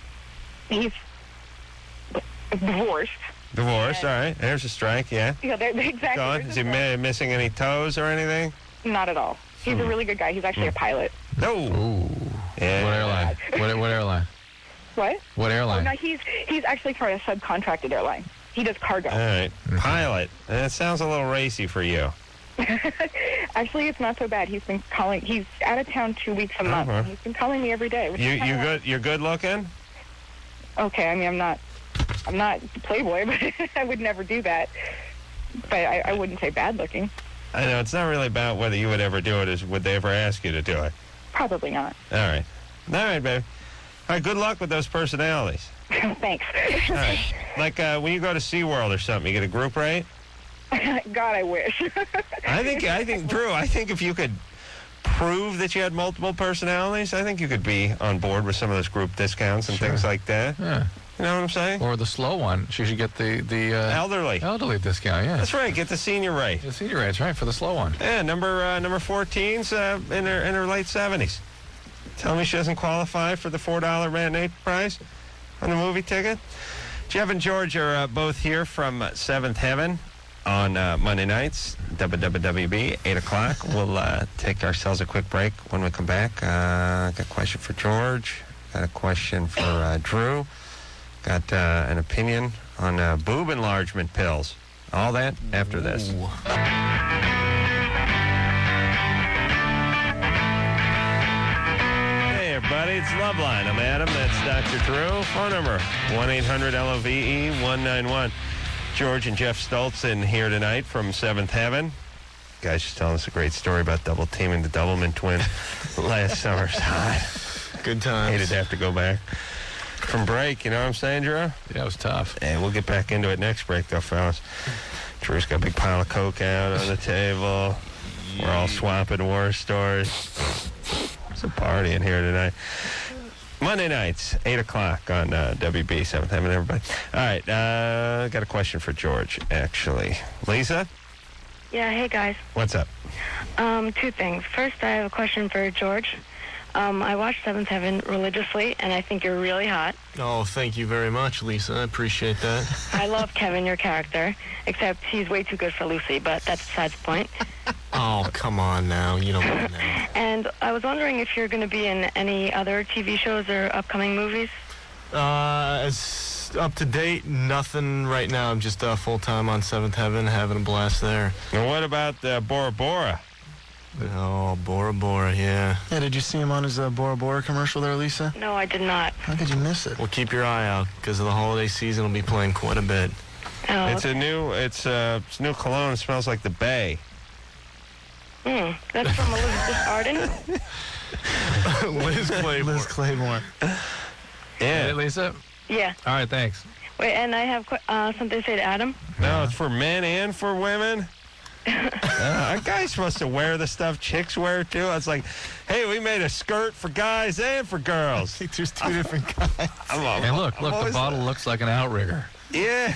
divorced. Divorced, all right. There's a strike, yeah. Yeah, exactly. Go on. Is he missing any toes or anything? Not at all. He's a really good guy. He's actually a pilot. No. Ooh. Yeah. What airline? What airline? What? What airline? Oh, no, he's actually for a subcontracted airline. He does cargo. All right. Pilot. That sounds a little racy for you. Actually, it's not so bad. He's been calling. He's out of town 2 weeks a month. And he's been calling me every day. You're good looking? Okay. I mean, I'm not Playboy, but I would never do that. But I wouldn't say bad looking. I know. It's not really about whether you would ever do it. Is would they ever ask you to do it? Probably not. All right, baby. All right, good luck with those personalities. Thanks. All right. Like when you go to SeaWorld or something, you get a group rate? God, I wish. I think, Drew, I think if you could prove that you had multiple personalities, I think you could be on board with some of those group discounts and things like that. Yeah. You know what I'm saying? Or the slow one. She should get the elderly discount, yeah. That's right. Get the senior rate. The senior rate's right, for the slow one. Yeah, number 14's in her late 70s. Tell me she doesn't qualify for the $4 matinee price on the movie ticket. Jeff and George are both here from Seventh Heaven on Monday nights, WWB, 8 o'clock. We'll take ourselves a quick break when we come back. Got a question for George. Got a question for Drew. Got an opinion on boob enlargement pills. All that after this. Hey, everybody, it's Loveline. I'm Adam. That's Dr. Drew. Phone number, 1-800-LOVE-191. George and Jeff Stoltz in here tonight from Seventh Heaven. Guys just telling us a great story about double teaming the Doublemint twins last summer's hot. Good times. Hated to have to go back from break, you know what I'm saying, Drew? Yeah, it was tough. And we'll get back into it next break, though, fellas. Drew's got a big pile of Coke out on the table. We're all swapping war stories. It's a party in here tonight. Monday nights, 8 o'clock on WB 7th Heaven, everybody. All right, got a question for George, actually. Lisa? Yeah, hey, guys. What's up? Two things. First, I have a question for George. I watch Seventh Heaven religiously, and I think you're really hot. Oh, thank you very much, Lisa. I appreciate that. I love Kevin, your character, except he's way too good for Lucy, but that's besides the point. Oh, come on now. You don't mean that. And I was wondering if you're going to be in any other TV shows or upcoming movies? As up to date, nothing right now. I'm just full-time on Seventh Heaven, having a blast there. And what about Bora Bora? Oh, Bora Bora, yeah. Yeah, did you see him on his Bora Bora commercial there, Lisa? No, I did not. How could you miss it? Well, keep your eye out, because of the holiday season, we'll be playing quite a bit. Oh, It's a new cologne. It smells like the Bay. That's from Elizabeth Arden? Liz Claiborne. Liz Claiborne. Yeah. Hey, Lisa? Yeah. All right, thanks. Wait, and I have something to say to Adam. No, it's for men and for women. A guy's supposed to wear the stuff chicks wear, too. I was like, hey, we made a skirt for guys and for girls. I think there's two different guys. And look, the bottle looks like an outrigger. Yeah.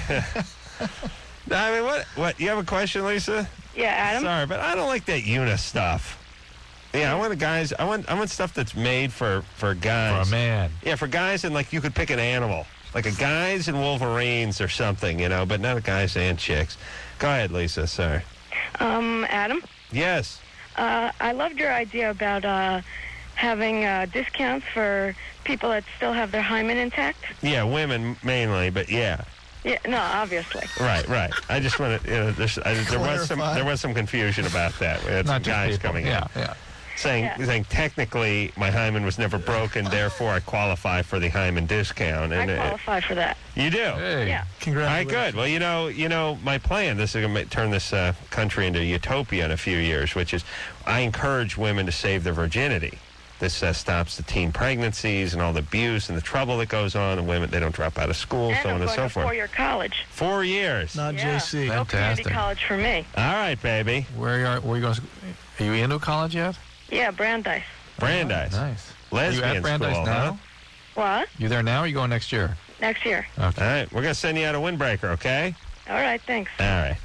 I mean, what? You have a question, Lisa? Yeah, Adam? Sorry, but I don't like that Una stuff. Yeah, I want I want stuff that's made for guys. For a man. Yeah, for guys, and like you could pick an animal. Like a guys and Wolverines or something, you know, but not a guys and chicks. Go ahead, Lisa, sorry. Adam? Yes. I loved your idea about having discounts for people that still have their hymen intact. Yeah, women mainly, but yeah. Yeah, no, obviously. Right. I just want to, you know, there was some confusion about that. We had Not some guys just people. coming in. Yeah. Saying technically my hymen was never broken, therefore I qualify for the hymen discount. And I qualify for that. You do? Hey. Yeah. All Congratulations. right, good. Well, you know, my plan, this is going to turn this country into utopia in a few years, which is I encourage women to save their virginity. This stops the teen pregnancies and all the abuse and the trouble that goes on, and women, they don't drop out of school, And so on I'm and so going to forth. 4-year college. 4 years. Not JC. No community Fantastic. college for me. All right, baby. Where are you going? Are you into college yet? Yeah, Brandeis. Brandeis. Nice. Lesbian Are you at Brandeis school, now? huh? What? You there now, or are you going next year? Next year. Okay. All right, we're going to send you out a windbreaker, okay? All right, thanks. All right.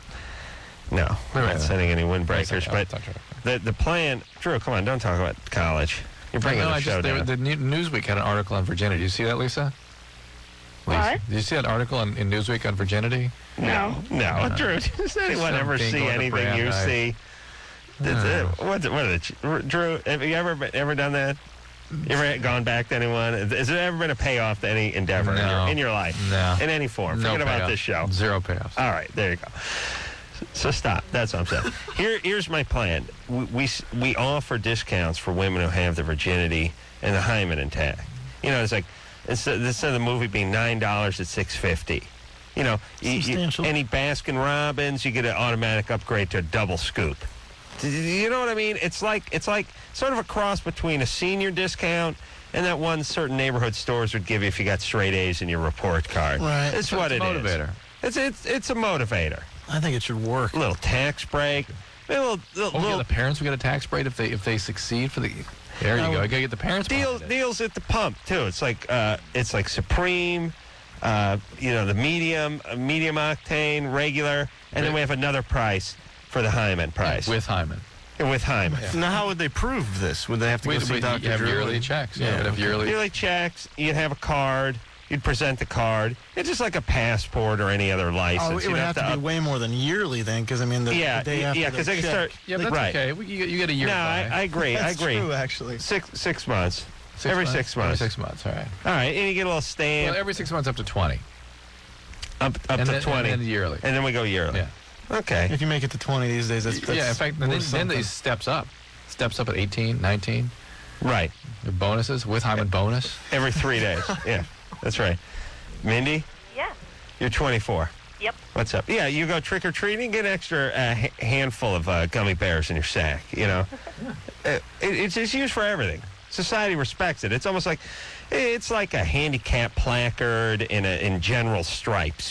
No, we're not sending any windbreakers, but the plan... Drew, come on, don't talk about college. You're bringing the show down. The Newsweek had an article on virginity. Did you see that, Lisa? What? Did you see that article in Newsweek on virginity? No. No, Drew, does anyone ever Something see going to anything you Brandeis. see? What are the... Drew, have you ever done that? You ever gone back to anyone? Has there ever been a payoff to any endeavor in your life? No. In any form? No Forget about payoff. this show. Zero payoffs. All right, there you go. So stop. That's what I'm saying. Here's my plan. We offer discounts for women who have their virginity and the hymen intact. You know, it's like instead of the movie being $9 at $6.50. You know, any Baskin Robbins, you get an automatic upgrade to a double scoop. You know what I mean? It's like sort of a cross between a senior discount and that one certain neighborhood stores would give you if you got straight A's in your report card. Right. It's what it is. Motivator. It's a motivator. I think it should work. A little tax break. Yeah, the parents would get a tax break if they succeed for the. There you go. You gotta get the parents. Deals at the pump too. It's like Supreme, the medium octane, regular, and then we have another price for the Hyman price. With Hyman. With Hyman. Yeah. Now, how would they prove this? Would they have to go see Dr. You have Drew? yearly checks. Yeah, would have yearly checks. You'd have a card. You'd present the card. It's just like a passport or any other license. Oh, it would have to be way more than yearly then, because the day after because they can start. Yeah, but that's okay. You get a year. No, I agree. That's true, actually. 6 months. Every 6 months. Every 6 months. All right. All right, and you get a little stamp. Well, every 6 months up to 20. Up to 20. And then yearly. And then we go yearly. Yeah. Okay. If you make it to 20 these days, that's in fact, then it steps up. Steps up at 18, 19. Right. The bonuses with Hyman bonus. Every 3 days. Yeah, that's right. Mindy? Yeah. You're 24. Yep. What's up? Yeah, you go trick-or-treating, get an extra handful of gummy bears in your sack, it's used for everything. Society respects it. It's almost like it's like a handicap placard in general stripes,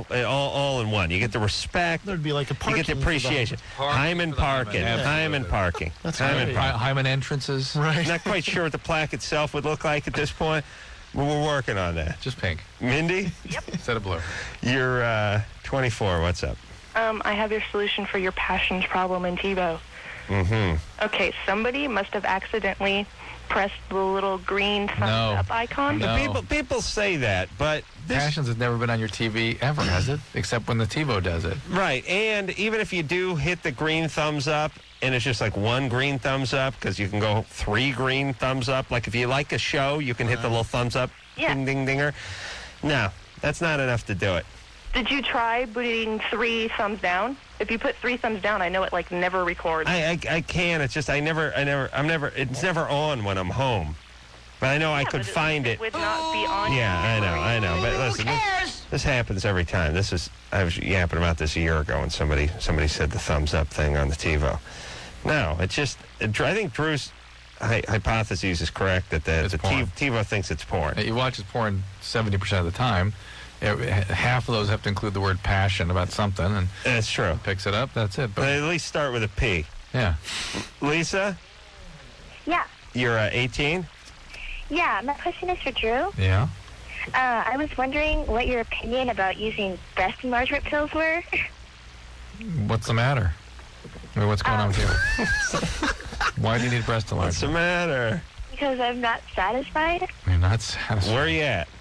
all in one. You get the respect. There'd be like a parking. You get the appreciation. Hyman parking. Hyman parking. That's Hyman right. parking. Hyman entrances. Right. Not quite sure what the plaque itself would look like at this point, but we're working on that. Just pink. Mindy? Yep. Instead of blue. You're 24. What's up? I have your solution for your passions problem in TiVo. Mm-hmm. Okay, somebody must have accidentally pressed the little green thumbs up icon. No. People say that, but Passions has never been on your TV ever, has it? Except when the TiVo does it. Right, and even if you do hit the green thumbs up, and it's just like one green thumbs up, because you can go 3 green thumbs up. Like if you like a show, you can hit the little thumbs up, ding, ding, dinger. No, that's not enough to do it. Did you try putting 3 thumbs down? If you put 3 thumbs down, I know it never records. I can. It's just I'm never. It's never on when I'm home. But I know I could find it. It would not be on. Yeah, I know. But listen, this happens every time. I was yapping about this a year ago, and somebody said the thumbs up thing on the TiVo. No, it's just. I think Drew's hypothesis is correct that the TiVo thinks it's porn. He watches porn 70% of the time. Half of those have to include the word passion about something, and that's true. Picks it up. That's it. But at least start with a P. Yeah. Lisa, Yeah. you're 18. Yeah, my question is for Drew. Yeah. I was wondering what your opinion about using breast enlargement pills were. What's the matter? I mean, what's going on with you? Why do you need breast enlargement? What's the matter? Because I'm not satisfied. You're not satisfied. Where are you at?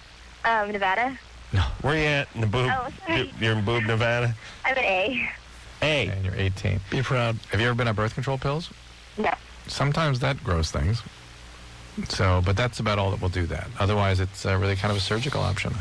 Nevada. No. Where are you at in the boob? Oh, sorry. You're in boob, Nevada? I'm an A. A. And you're 18. Be proud. Have you ever been on birth control pills? No. Sometimes that grows things. So, but that's about all that will do that. Otherwise, it's really kind of a surgical option.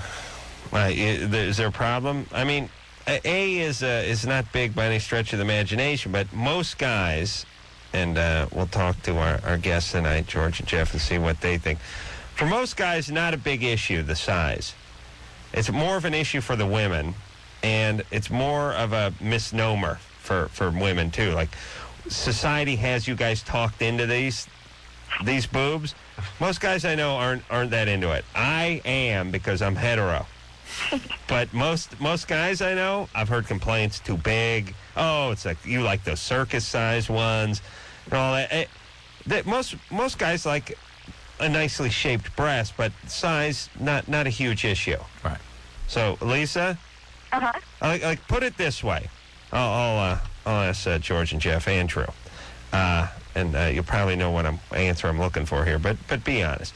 Is there a problem? I mean, A is not big by any stretch of the imagination, but most guys, and we'll talk to our guests tonight, George and Jeff, and see what they think. For most guys, not a big issue, the size. It's more of an issue for the women, and it's more of a misnomer for women, too. Like, society has you guys talked into these boobs. Most guys I know aren't that into it. I am, because I'm hetero. But most guys I know, I've heard complaints, too big. Oh, it's like you like those circus-sized ones and all that. Most guys like a nicely shaped breast, but size not a huge issue. Right. So, Lisa, like put it this way. I'll ask George and Jeff and Drew, and you'll probably know what answer I'm looking for here. But be honest.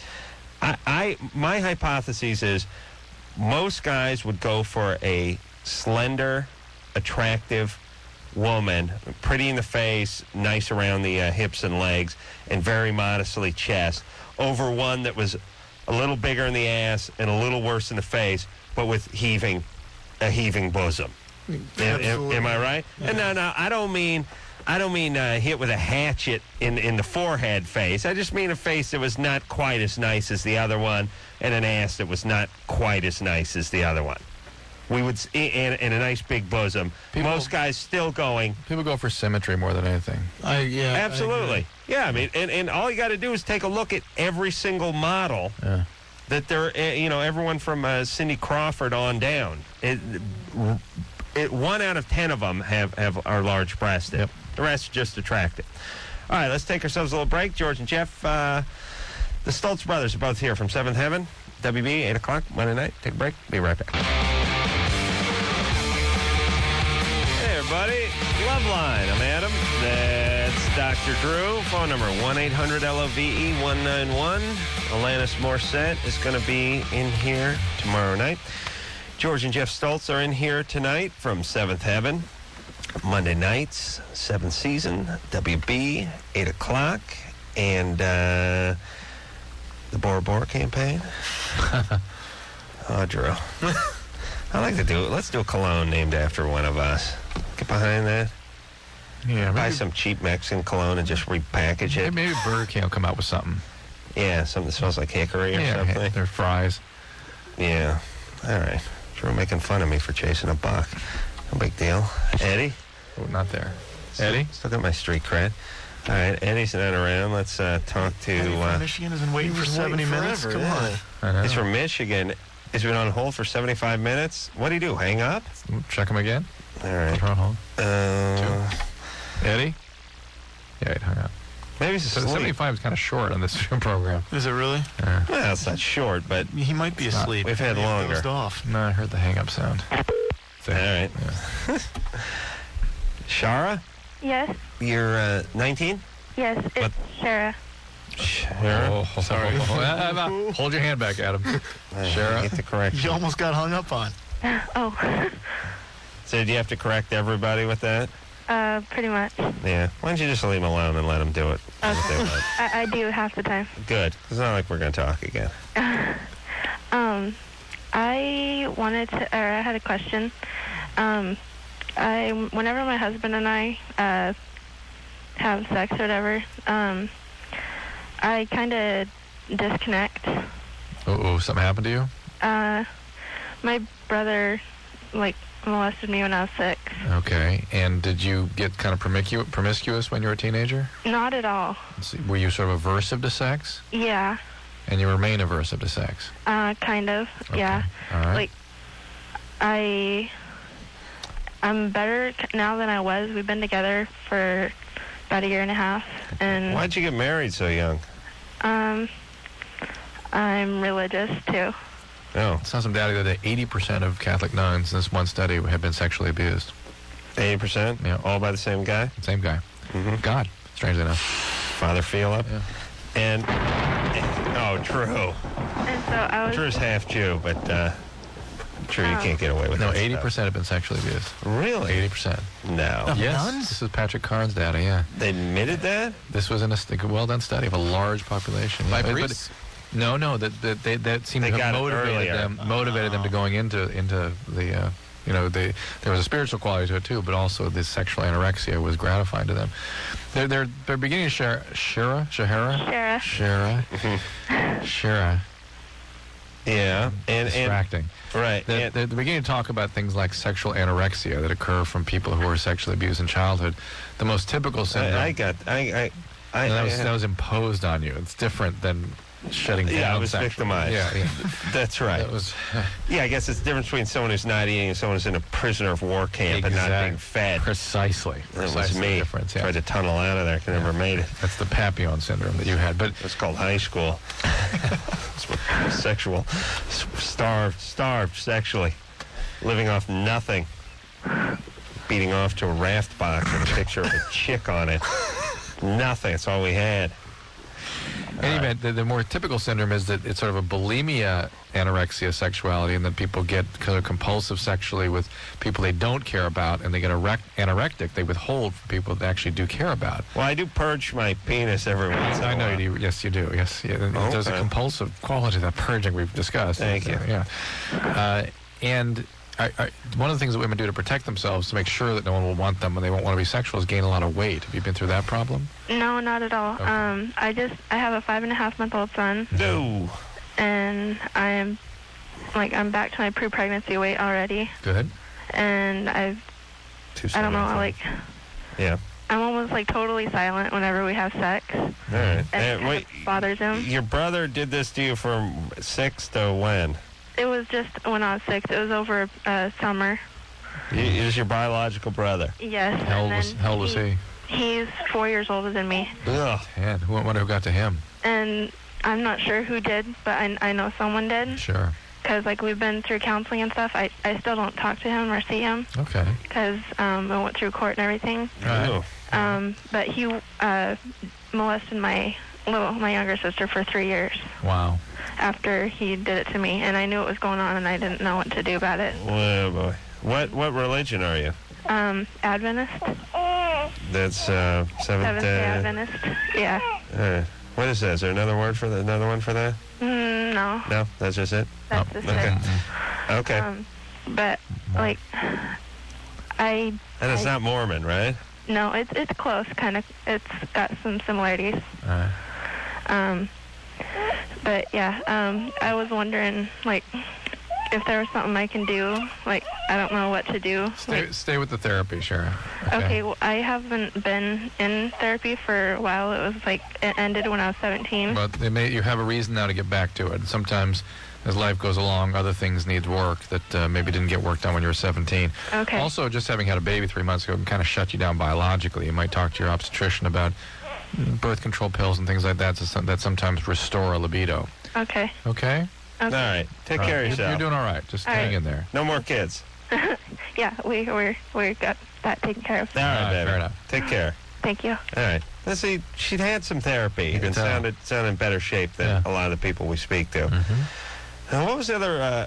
My hypothesis is most guys would go for a slender, attractive woman, pretty in the face, nice around the hips and legs, and very modestly chest, over one that was a little bigger in the ass and a little worse in the face, but with a heaving bosom. Am I right? Yeah. And no, I don't mean hit with a hatchet in the forehead face. I just mean a face that was not quite as nice as the other one, and an ass that was not quite as nice as the other one. We would, in a nice big bosom. Most guys still going. People go for symmetry more than anything. Absolutely. I mean, and all you got to do is take a look at every single model that they're, everyone from Cindy Crawford on down. 1 out of 10 of them are large breasted. Yep. The rest are just attractive. All right, let's take ourselves a little break. George and Jeff, the Stoltz brothers are both here from 7th Heaven. WB, 8 o'clock, Monday night. Take a break. Be right back. Hey, everybody. Loveline. I'm Adam. That's Dr. Drew. Phone number 1-800-LOVE-191. Alanis Morissette is going to be in here tomorrow night. George and Jeff Stoltz are in here tonight from 7th Heaven. Monday nights, 7th season, WB, 8 o'clock. And the Bora Bora campaign. Oh, Drew. I like to do it. Let's do a cologne named after one of us. Get behind that. Yeah, buy some cheap Mexican cologne and just repackage it. Maybe Burger King will come out with something. Yeah, something that smells like hickory or something. Their fries. Yeah. All right. Drew making fun of me for chasing a buck. No big deal. Eddie? Oh, not there. Eddie? Still got my street cred. All right, Eddie's not around. Let's talk to... Michigan isn't waiting for 70 minutes. Come on. He's from Michigan. He's been on hold for 75 minutes. What do you do, hang up? Check him again. All right. Put her on hold. Eddie? Yeah, he hung up. Maybe he's asleep. 75 is kind of short on this program. Is it really? Well, it's not short, but... He might be asleep. We've had longer. Off. No, I heard the hang-up sound. All right. Yeah. Shara? Yes. You're 19? Yes, it's Shara. Shara? Oh, sorry. Hold your hand back, Adam. Shara? Get the correction. You almost got hung up on. Oh. So do you have to correct everybody with that? Pretty much. Yeah. Why don't you just leave them alone and let them do it? Okay. I do half the time. Good. It's not like we're going to talk again. I wanted to, or I had a question. Whenever my husband and I have sex or whatever, I kind of disconnect. Uh-oh, something happened to you? My brother, molested me when I was 6. Okay, and did you get kind of promiscuous when you were a teenager? Not at all. Were you sort of aversive to sex? Yeah. And you remain aversive to sex? Kind of, okay. Yeah. All right. I'm better now than I was. We've been together for about a year and a half. And why'd you get married so young? I'm religious, too. Oh. It sounds like Daddy that 80% of Catholic nuns in this one study have been sexually abused. 80%? Yeah. All by the same guy? Same guy. Mm-hmm. God, strangely enough. Father Philip? Yeah. And, Drew. And so I was... Drew's half Jew, but, Drew, you can't get away with that. No, 80% have been sexually abused. Really? 80%. No. Yes. Nuns? This is Patrick Carnes' data, yeah. They admitted that? This was in a well-done study of a large population. By Yeah. priests? No, that seemed to have motivated them to going into the there was a spiritual quality to it too, but also this sexual anorexia was gratifying to them. They're beginning to Shara. Yeah, and distracting. Right. They're beginning to talk about things like sexual anorexia that occur from people who are sexually abused in childhood. The most typical syndrome. That was imposed on you. It's different than shutting down. Yeah, I was sexually. victimized. Yeah. That's right. That was. Yeah, I guess it's the difference between someone who's not eating and someone who's in a prisoner of war camp and not being fed. Precisely. That was me. Difference, yeah. Tried to tunnel out of there. Never made it. That's the Papillon syndrome that you had. But it's called high school. It's sexual. Starved sexually. Living off nothing. Beating off to a raft box with a picture of a chick on it. Nothing. That's all we had. In any event, the more typical syndrome is that it's sort of a bulimia anorexia sexuality, and that people get kind of compulsive sexually with people they don't care about, and they get anorectic. They withhold from people they actually do care about. Well, I do purge my penis every once in a while. I know you do. Yes, you do. Yes, yeah. There's a compulsive quality to that purging we've discussed. Thank you. Yeah. And one of the things that women do to protect themselves to make sure that no one will want them when they won't want to be sexual is gain a lot of weight. Have you been through that problem? No, not at all. Okay. I have a 5.5-month-old son. No. And I'm back to my pre-pregnancy weight already. Good. And I don't know, yeah. I'm almost totally silent whenever we have sex. All right. And it bothers him. Your brother did this to you from 6 to when? It was just when I was 6. It was over summer. He's your biological brother. Yes. How old was he? He's 4 years older than me. Ugh. And I wonder who got to him. And I'm not sure who did, but I know someone did. Sure. Because, like, we've been through counseling and stuff. I still don't talk to him or see him. Okay. Because I went through court and everything. Right. But he molested my younger sister for 3 years. Wow. After he did it to me. And I knew what was going on, and I didn't know what to do about it. Oh, boy. What religion are you? Adventist. That's Seventh-day Adventist. Yeah. What is that? Is there another word for that? Another one for that? No. No, that's just it. That's just okay. it. Okay. But like, And it's not Mormon, right? No, it's close. Kind of. It's got some similarities. All right. But yeah. I was wondering, like, if there was something I can do. Like, I don't know what to do. Stay with the therapy, Sharon. Okay, well, I haven't been in therapy for a while. It was like, it ended when I was 17. But you have a reason now to get back to it. And sometimes, as life goes along, other things need work that maybe didn't get worked on when you were 17. Okay. Also, just having had a baby 3 months ago can kind of shut you down biologically. You might talk to your obstetrician about birth control pills and things like that that sometimes restore a libido. Okay. Okay? All right. Take care of yourself. You're doing all right. Just All hang right. in there. No more kids. Yeah, we got that taken care of. All right, baby. Fair enough. Take care. Thank you. All right. Let's see. She'd had some therapy and sounded in better shape than a lot of the people we speak to. What was the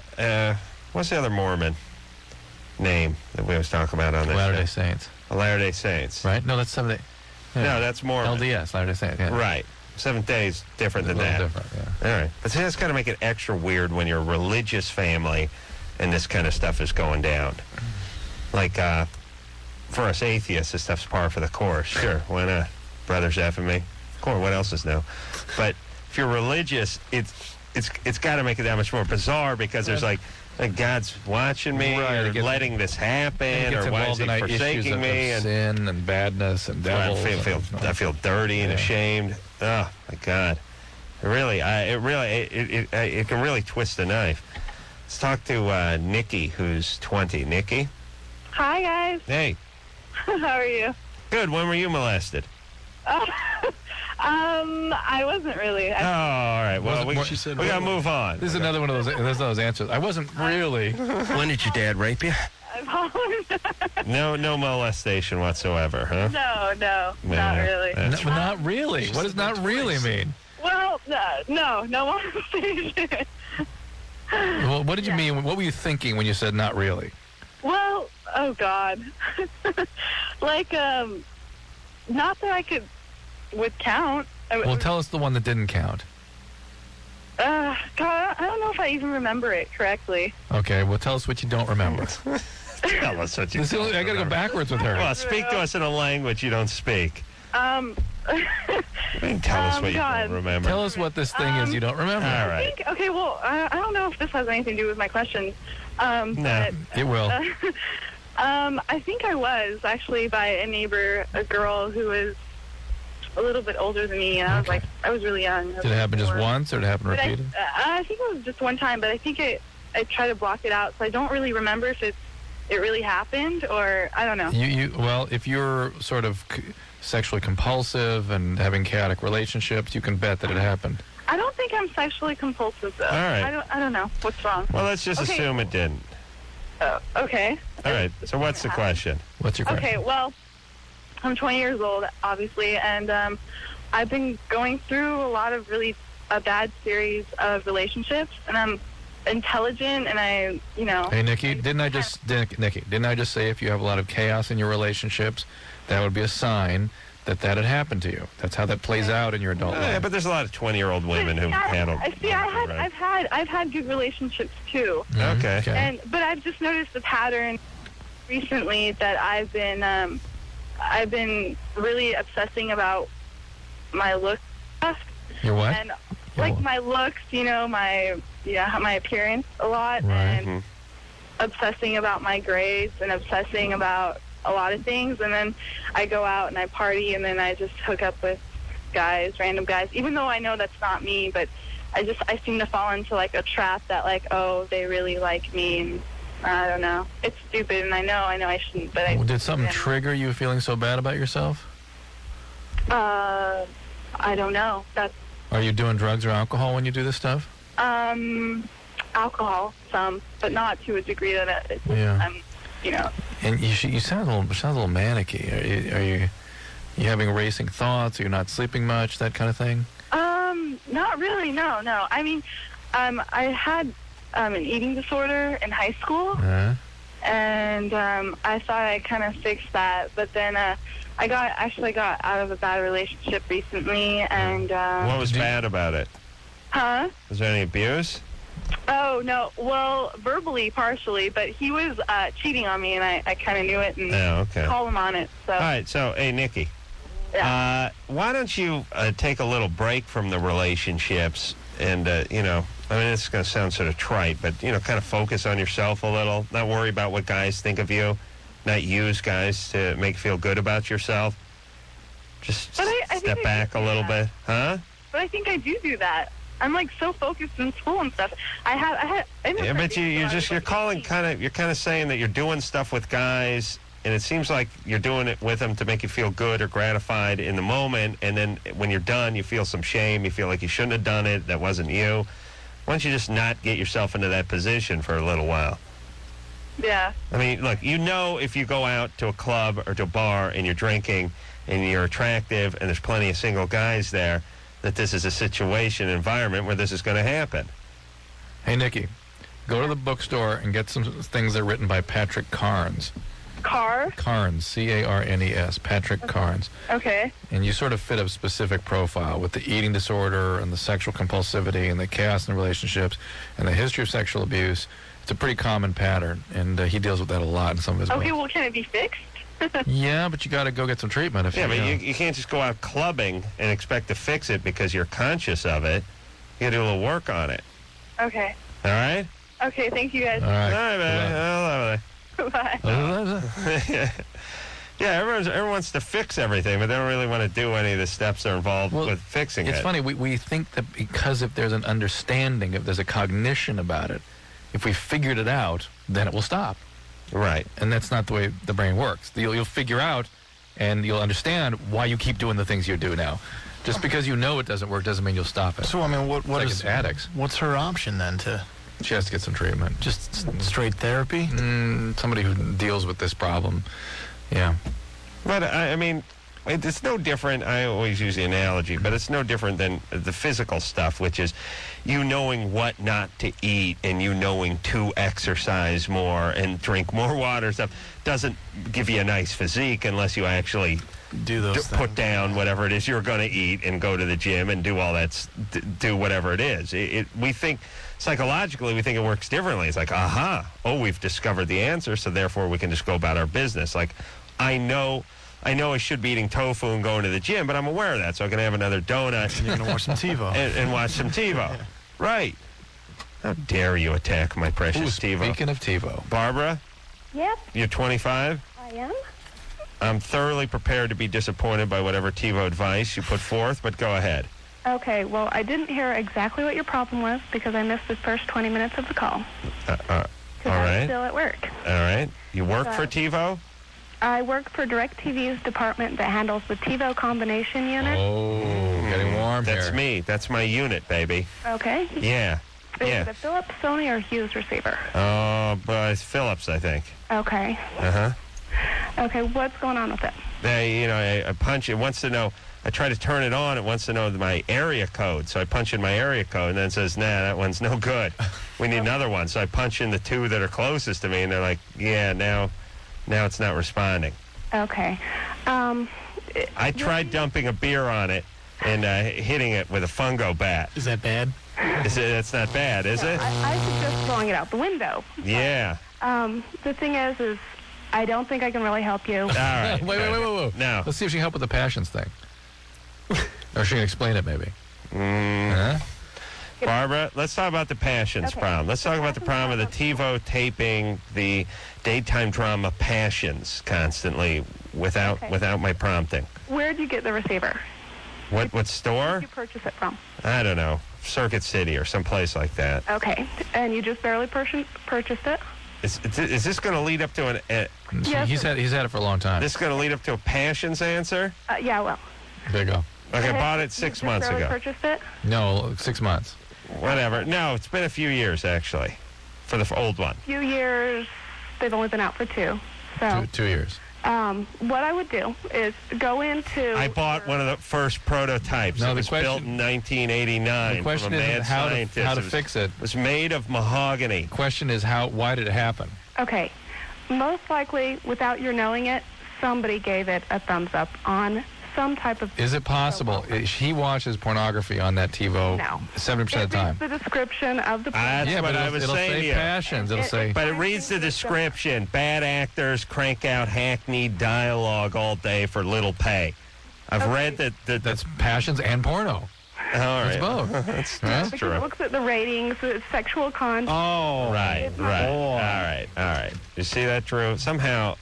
other Mormon name that we always talk about on this Latter-day show? Saints. Latter-day Saints. Right? No, that's Seventh-day. Yeah. No, that's Mormon. LDS, Latter-day Saints. Yeah. Right. Seventh Day is different than that. Different, yeah. All right. But see, that's got to make it extra weird when you're a religious family and this kind of stuff is going down. Like, for us atheists, this stuff's par for the course. Sure, why not? Brothers effing me. Of course, what else is new? But if you're religious, it's got to make it that much more bizarre because there's like God's watching me or letting this happen or why is he forsaking me? And sin and badness and devils. I feel dirty and ashamed. Oh, my God. It can really twist a knife. Let's talk to Nikki, who's 20. Nikki? Hi, guys. Hey. How are you? Good. When were you molested? I wasn't really. Oh, all right. Well, we got to move on. This is another one of those answers. I wasn't really. When did your dad rape you? No molestation whatsoever, huh? No, not really. Not really. What does not really mean? Well, no molestation. Well, what did you mean? What were you thinking when you said not really? Well, oh God, like not that I would count. Well, tell us the one that didn't count. God, I don't know if I even remember it correctly. Okay, well, tell us what you don't remember. Tell us what you don't remember. I got to go backwards with her. Well, speak to us in a language you don't speak. Tell us what you don't remember. Tell us what this thing is you don't remember. All right. Okay, well, I don't know if this has anything to do with my question. No, it will. I think I was actually by a neighbor, a girl who was a little bit older than me, and I was really young. Did it happen just once, or did it happen repeated? I think it was just one time, but I think I tried to block it out, so I don't really remember if it really happened, or I don't know. Well, if you're sort of sexually compulsive and having chaotic relationships, you can bet that it happened. I don't think I'm sexually compulsive, though. All right. I don't know. What's wrong? Well, let's just assume it didn't. Okay. All right. So what's the question? What's your question? Okay, well, I'm 20 years old, obviously, and I've been going through a lot of really a bad series of relationships, and I'm intelligent, and Hey, Nikki, didn't I just say if you have a lot of chaos in your relationships, that would be a sign that had happened to you? That's how that plays out in your adult life. Yeah, but there's a lot of 20-year-old women who handle. I've had good relationships too. Okay. But I've just noticed a pattern recently that I've been really obsessing about my looks. Your what? And my looks, my appearance a lot, Right. and obsessing about my grades and obsessing about a lot of things, and then I go out and I party, and then I just hook up with random guys, even though I know that's not me, but I seem to fall into like a trap that they really like me, and I don't know. It's stupid, and I know I shouldn't, but I... Did something trigger you feeling so bad about yourself? I don't know. Are you doing drugs or alcohol when you do this stuff? Alcohol, some, but not to a degree that I'm, And you sound a little manicky. Are you having racing thoughts? Are you not sleeping much? That kind of thing? Not really, no. I mean, I had an eating disorder in high school, and I thought I kind of fixed that, but then I got out of a bad relationship recently, and... what was bad about it? Huh? Was there any abuse? Oh, no. Well, verbally, partially, but he was cheating on me, and I kind of knew it and called him on it. So. All right, so, hey, Nikki. Yeah. Why don't you take a little break from the relationships and, I mean, it's going to sound sort of trite, but, kind of focus on yourself a little. Not worry about what guys think of you. Not use guys to make you feel good about yourself. Just step back a little bit. Huh? But I think I do that. I'm like so focused in school and stuff. Yeah, but you're kind of saying that you're doing stuff with guys, and it seems like you're doing it with them to make you feel good or gratified in the moment, and then when you're done, you feel some shame. You feel like you shouldn't have done it. That wasn't you. Why don't you just not get yourself into that position for a little while? Yeah. I mean, look, if you go out to a club or to a bar and you're drinking and you're attractive and there's plenty of single guys there, that this is a situation, environment where this is going to happen. Hey, Nikki, go to the bookstore and get some things that are written by Patrick Carnes. Carnes, C-A-R-N-E-S, Patrick Carnes. Okay. And you sort of fit a specific profile with the eating disorder and the sexual compulsivity and the chaos in the relationships and the history of sexual abuse. It's a pretty common pattern, and he deals with that a lot in some of his books. Okay, well, can it be fixed? Yeah, but you got to go get some treatment. You can't just go out clubbing and expect to fix it because you're conscious of it. You got to do a little work on it. Okay. All right? Okay, thank you guys. All right, man. Bye. Yeah, everyone wants to fix everything, but they don't really want to do any of the steps that are involved with fixing it. It's funny, we think that because if there's an understanding, if there's a cognition about it, if we figured it out, then it will stop. Right. And that's not the way the brain works. You'll figure out and you'll understand why you keep doing the things you do now. Just because you know it doesn't work doesn't mean you'll stop it. So, I mean, what is addicts? What's her option then to... She has to get some treatment. Just straight therapy? Somebody who deals with this problem. Yeah. But, I mean, it's no different. I always use the analogy, but it's no different than the physical stuff, which is you knowing what not to eat and you knowing to exercise more and drink more water stuff doesn't give you a nice physique unless you actually put down whatever it is you're going to eat and go to the gym and do all that, do whatever it is. We think, psychologically, we think it works differently. It's like, we've discovered the answer, so therefore we can just go about our business. Like, I know I should be eating tofu and going to the gym, but I'm aware of that, so I can have another donut. You're going to watch some TiVo. and watch some TiVo. Right. How dare you attack my precious TiVo? Speaking of TiVo. Barbara? Yep. You're 25? I am. I'm thoroughly prepared to be disappointed by whatever TiVo advice you put forth, but go ahead. Okay, well, I didn't hear exactly what your problem was because I missed the first 20 minutes of the call. All right. I'm still at work. All right. You work for TiVo? I work for DirecTV's department that handles the TiVo combination unit. Oh, getting warm here. That's me. That's my unit, baby. Okay. Yeah. Is it a Philips, Sony, or Hughes receiver? Oh, but it's Philips, I think. Okay. Uh-huh. Okay, what's going on with it? I punch it. It wants to know. I try to turn it on. It wants to know my area code. So I punch in my area code, and then it says, nah, that one's no good. We need another one. So I punch in the two that are closest to me, and they're like, yeah, now it's not responding. Okay. I tried dumping a beer on it and hitting it with a fungo bat. Is that bad? That's not bad, is it? I suggest throwing it out the window. Yeah. The thing is I don't think I can really help you. All right. Wait. No. Let's see if she can help with the passions thing. Or she can explain it, maybe. Barbara, let's talk about the passions problem. Let's talk about the problem of the TiVo taping the daytime drama Passions constantly without my prompting. Where did you get the receiver? What store? Where did you purchase it from? I don't know. Circuit City or someplace like that. Okay. And you just barely purchased it? Is this going to lead up to Yes. He's had it for a long time. This is going to lead up to a passions answer? Yeah, well. There you go. Okay, I bought it 6 months Really ago. purchased it? No, 6 months. Whatever. No, it's been a few years, actually, for the old one. Few years. They've only been out for 2. So, 2 years. what I would do is go into... I bought one of the first prototypes. No, it the was built in 1989. The question from a mad isn't how scientist. to fix it. It was made of mahogany. The question is why did it happen? Okay. Most likely, without your knowing it, somebody gave it a thumbs up on some type of... Is it possible? He watches pornography on that TiVo No. 70% of the time. It's the description of the... That's Yeah, what but I was it'll saying say to you. passions. It'll say... But it reads the description. Bad actors crank out hackneyed dialogue all day for little pay. I've read that... That's passions and porno. All right. It's both. That's Because true. it looks at the ratings, the sexual content. Oh, right. All right. You see that, Drew? Somehow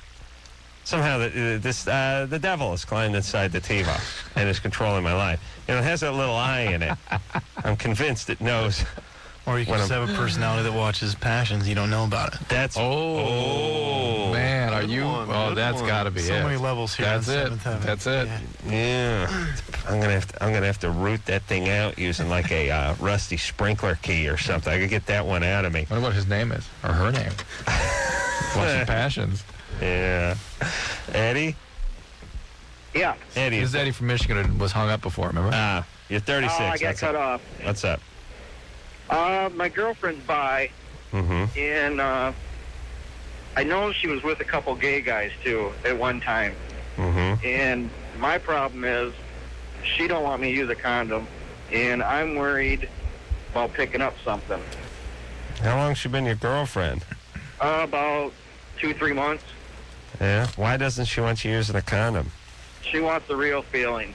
the devil has climbed inside the TiVo and is controlling my life. It has that little eye in it. I'm convinced it knows. Or you can just have a personality that watches Passions. You don't know about it. That's Oh, man, are you? That's got to be So it. many levels here. That's in it. Seventh Heaven. That's it. Yeah. I'm gonna have to root that thing out using like a rusty sprinkler key or something. I could get that one out of me. I wonder what his name is or her name. Watching passions. Yeah. Eddie? Yeah. Eddie. This is Eddie from Michigan who was hung up before, remember? You're 36. Oh, I got What's cut up? off. What's up? My girlfriend's bi, Mm-hmm. and I know she was with a couple gay guys, too, at one time. Mm-hmm. And my problem is she don't want me to use a condom, and I'm worried about picking up something. How long's she been your girlfriend? About 2-3 months. Yeah. Why doesn't she want you using a condom? She wants the real feeling.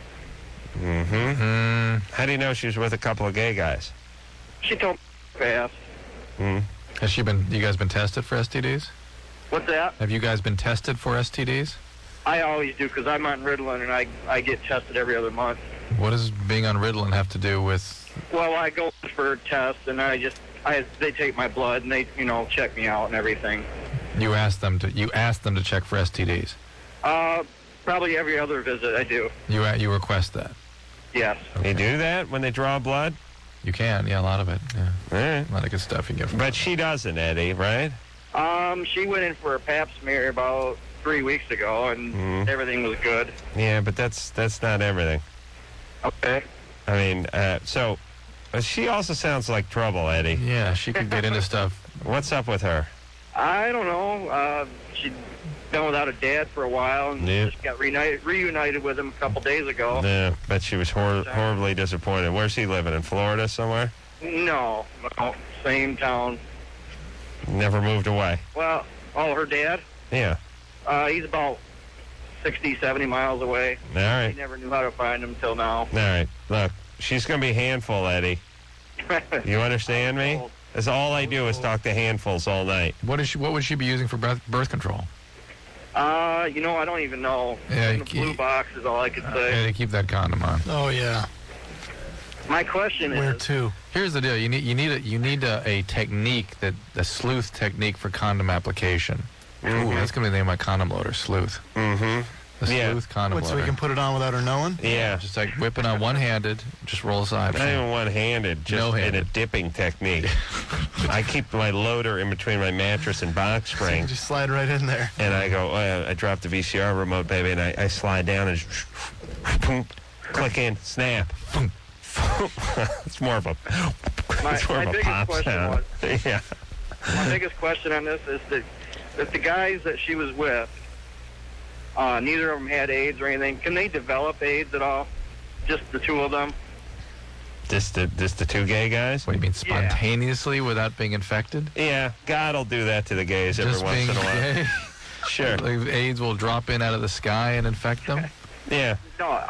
Mm-hmm. How do you know she was with a couple of gay guys? She told me fast. Has you guys been tested for STDs? What's that? Have you guys been tested for STDs? I always do, because I'm on Ritalin, and I get tested every other month. What does being on Ritalin have to do with... Well, I go for tests, and they take my blood, and they, check me out and everything. You asked them to check for STDs? Probably every other visit I do. You request that? Yes. You do that when they draw blood? You can, yeah, a lot of it. Yeah. All right. A lot of good stuff you get from But she doesn't, Eddie, right? She went in for a pap smear about 3 weeks ago, and everything was good. Yeah, but that's not everything. Okay. I mean, so she also sounds like trouble, Eddie. Yeah, she could get into stuff. What's up with her? I don't know. She'd been without a dad for a while, and just got reunited with him a couple days ago. Yeah, but she was horribly disappointed. Where's he living? In Florida somewhere? No, same town. Never moved away. Well, her dad? Yeah. He's about 60, 70 miles away. All right. He never knew how to find him till now. All right. Look, she's going to be a handful, Eddie. You understand me? That's all I do is talk to handfuls all night. What would she be using for birth control? I don't even know. Yeah, The blue box is all I could say. Yeah, to keep that condom on. Oh, yeah. My question Where is... to? Here's the deal. You need a technique, the sleuth technique for condom application. Ooh, that's going to be the name of my condom loader, sleuth. Mm-hmm. The sleuth condom What, loader. so we can put it on without her knowing? Yeah. Just like whip it on one-handed, just roll aside. Not even one-handed, just No-handed. in a dipping technique. I keep my loader in between my mattress and box So you spring. just slide right in there. And I go, I drop the VCR remote, baby, and I slide down and click in, snap. It's more of a My biggest pop question sound. Yeah. My biggest question on this is that if the guys that she was with, neither of them had AIDS or anything, can they develop AIDS at all? Just the two of them? Just the two gay guys? What do you mean, spontaneously without being infected? Yeah, God will do that to the gays Just every once being in a while. gay? Sure. Like AIDS will drop in out of the sky and infect them? Yeah. No,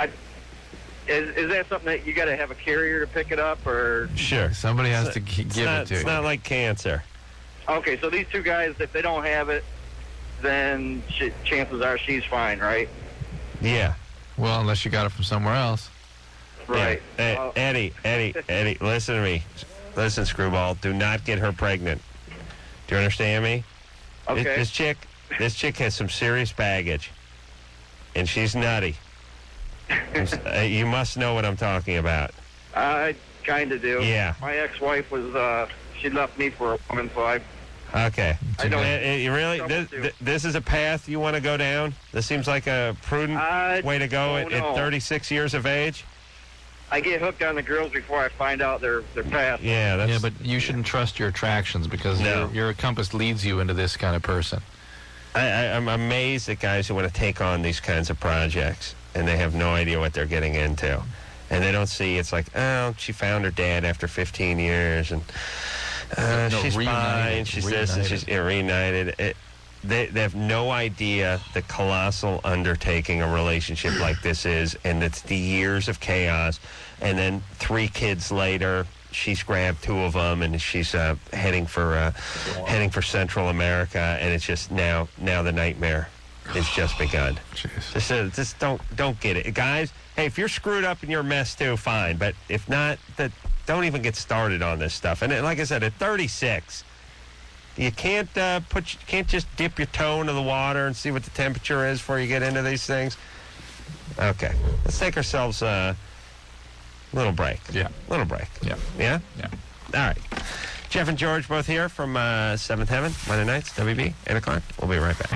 is that something that you got to have a carrier to pick it up, or? Sure. Somebody has to give it to It's you. not like cancer. Okay, so these two guys, if they don't have it, then chances are she's fine, right? Yeah. Well, unless you got it from somewhere else. Right. Yeah. Eddie, listen to me. Listen, Screwball, do not get her pregnant. Do you understand me? Okay. This chick has some serious baggage, and she's nutty. You must know what I'm talking about. I kind of do. Yeah. My ex-wife was, she left me for a woman, so Okay. I don't. You really? This is a path you want to go down? This seems like a prudent way to go at 36 years of age? I get hooked on the girls before I find out their past. Yeah, but you shouldn't trust your attractions because your compass leads you into this kind of person. I'm amazed at guys who want to take on these kinds of projects, and they have no idea what they're getting into. And they don't see, it's like, oh, she found her dad after 15 years, and she's fine, she's this, and she's reunited. They have no idea the colossal undertaking a relationship like this is, and it's the years of chaos. And then 3 kids later, she's grabbed 2 of them, and she's heading for Central America, and it's just now the nightmare has just begun. Just don't get it, guys. Hey, if you're screwed up and you're a mess too, fine. But if not, don't even get started on this stuff. And like I said, at 36. You can't just dip your toe into the water and see what the temperature is before you get into these things. Okay, let's take ourselves a little break. Yeah, little break. Yeah, yeah. Yeah. All right. Jeff and George both here from Seventh Heaven Monday nights. WB 8 o'clock. We'll be right back.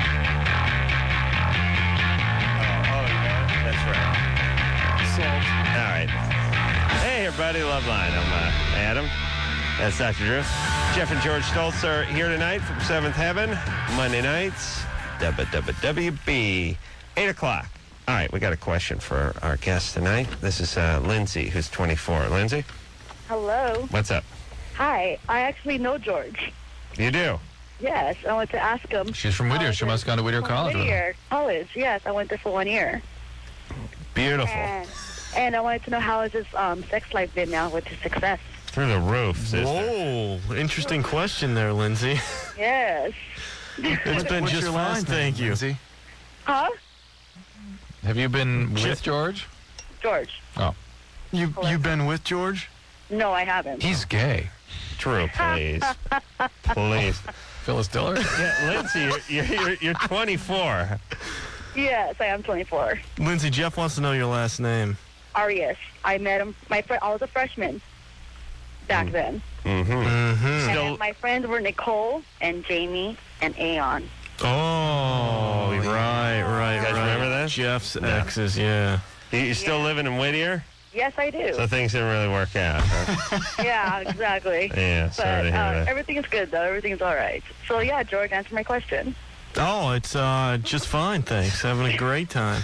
That's right. All right. Hey, everybody, Loveline. I'm Adam. That's Dr. Drew. Jeff and George Stoltz are here tonight from Seventh Heaven, Monday nights, WB, 8 o'clock. All right, we got a question for our guest tonight. This is Lindsay, who's 24. Lindsay? Hello. What's up? Hi. I actually know George. You do? Yes. I went to ask him. She's from Whittier. She must have gone to Whittier College. Whittier College, yes. I went there for 1 year. Beautiful. And I wanted to know how has his sex life been now with his success. Through the roof, sister. Whoa, interesting question there, Lindsay. Yes. It's been just fine, thank you. Lindsay? Huh? Have you been with George? George. Oh. You've been with George? No, I haven't. He's gay. Drew, please. Please. Phyllis Diller? Yeah, Lindsay, you're 24. Yes, I am 24. Lindsay, Jeff wants to know your last name. Arias. I met him. I was a freshman back then. Mm-hmm. And my friends were Nicole and Jamie and Aeon. Oh, right. You guys remember that? Jeff's exes, yeah. You still living in Whittier? Yes, I do. So things didn't really work out, huh? Yeah, exactly. Yeah, sorry to hear that. Everything's good, though. Everything's all right. So, yeah, George, answer my question. Oh, it's just fine, thanks. Having a great time.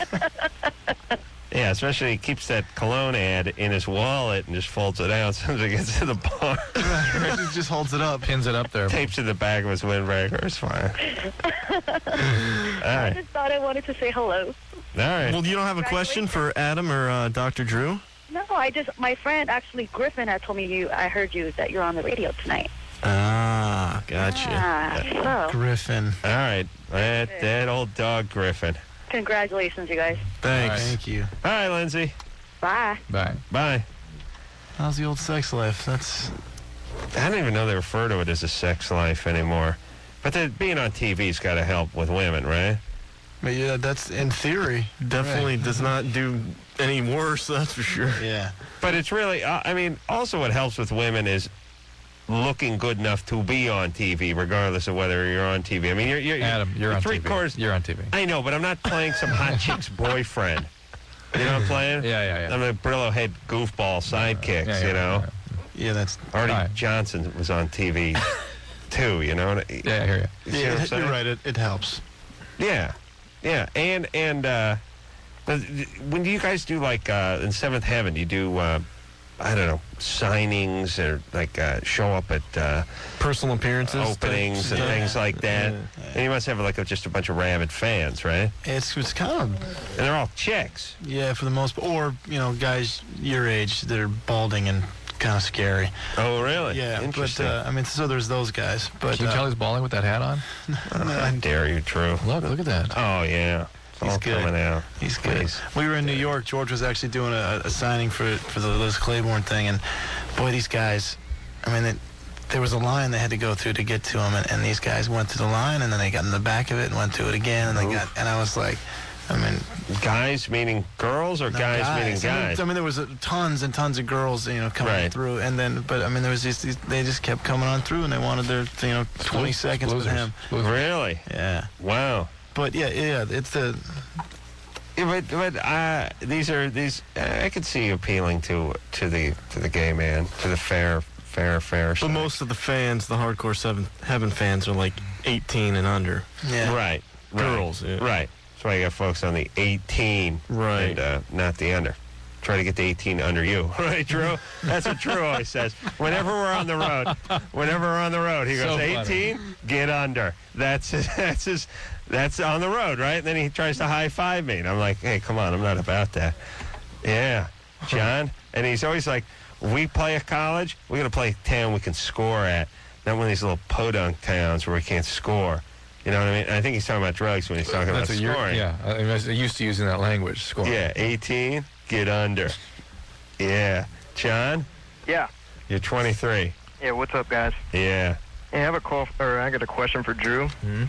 Yeah, especially he keeps that cologne ad in his wallet and just folds it out so he gets to the bar. He just holds it up. Pins it up there. Tapes in the back of his windbreaker. It's fine. I just thought I wanted to say hello. All right. Well, you don't have a question for Adam or Dr. Drew? No, my friend, actually, Griffin, had told me I heard that you're on the radio tonight. Ah, gotcha. So. Griffin. All right. That old dog Griffin. Congratulations, you guys. Thanks. Right. Thank you. All right, Lindsay. Bye. Bye. How's the old sex life? I don't even know they refer to it as a sex life anymore. But being on TV's got to help with women, right? But yeah, that's in theory. Definitely does not do any worse, that's for sure. Yeah. But it's really, also what helps with women is looking good enough to be on TV, regardless of whether you're on TV. I mean, you're Adam, you're on TV. You're on TV. I know, but I'm not playing some hot chick's boyfriend. You know what I'm playing? Yeah. I'm a Brillo head goofball sidekicks, you know? Yeah, that's... Artie Johnson was on TV, too, you know? Yeah, I hear you. Yeah, you're right. It helps. Yeah. And when you guys do, like, in Seventh Heaven, you do... I don't know, signings or like show up at personal appearances, openings and things like that. And you must have like just a bunch of rabid fans, right? It's kind of, and they're all chicks. Yeah, for the most part, or guys your age that are balding and kind of scary. Oh, really? Yeah, interesting. But so there's those guys. But can you tell he's balding with that hat on? How dare you, Drew? Look at that. Oh yeah. He's good. Coming out. He's good. Please. We were in New York. George was actually doing a signing for the Liz Claiborne thing, and boy, these guys, I mean, there was a line they had to go through to get to him, and these guys went through the line, and then they got in the back of it and went through it again, and and I was like, I mean, guys meaning girls or guys meaning guys? I mean, there was tons and tons of girls, coming through, and then, but I mean, there was these they just kept coming on through, and they wanted their, 20 seconds with him. Really? Yeah. Wow. But yeah, it's the. Yeah, but these I could see appealing to the gay man, to the fair. But most of the fans, the hardcore Heaven fans, are like 18 and under. Yeah. Right. Girls. Yeah. Right. That's why you got folks on the 18. Right. And not the under. Try to get the 18 under you. Right, Drew? That's what Drew always says. Whenever we're on the road, he goes, So 18, get under. That's on the road, right? And then he tries to high-five me. And I'm like, hey, come on, I'm not about that. Yeah, John. And he's always like, we play a college, we're going to play a town we can score at. Not one of these little podunk towns where we can't score. You know what I mean? I think he's talking about drugs when he's talking about scoring. Yeah, I'm used to using that language, scoring. Yeah, 18, get under. Yeah. John? Yeah. You're 23. Yeah, what's up, guys? Yeah. Hey, I got a question for Drew. Mm-hmm.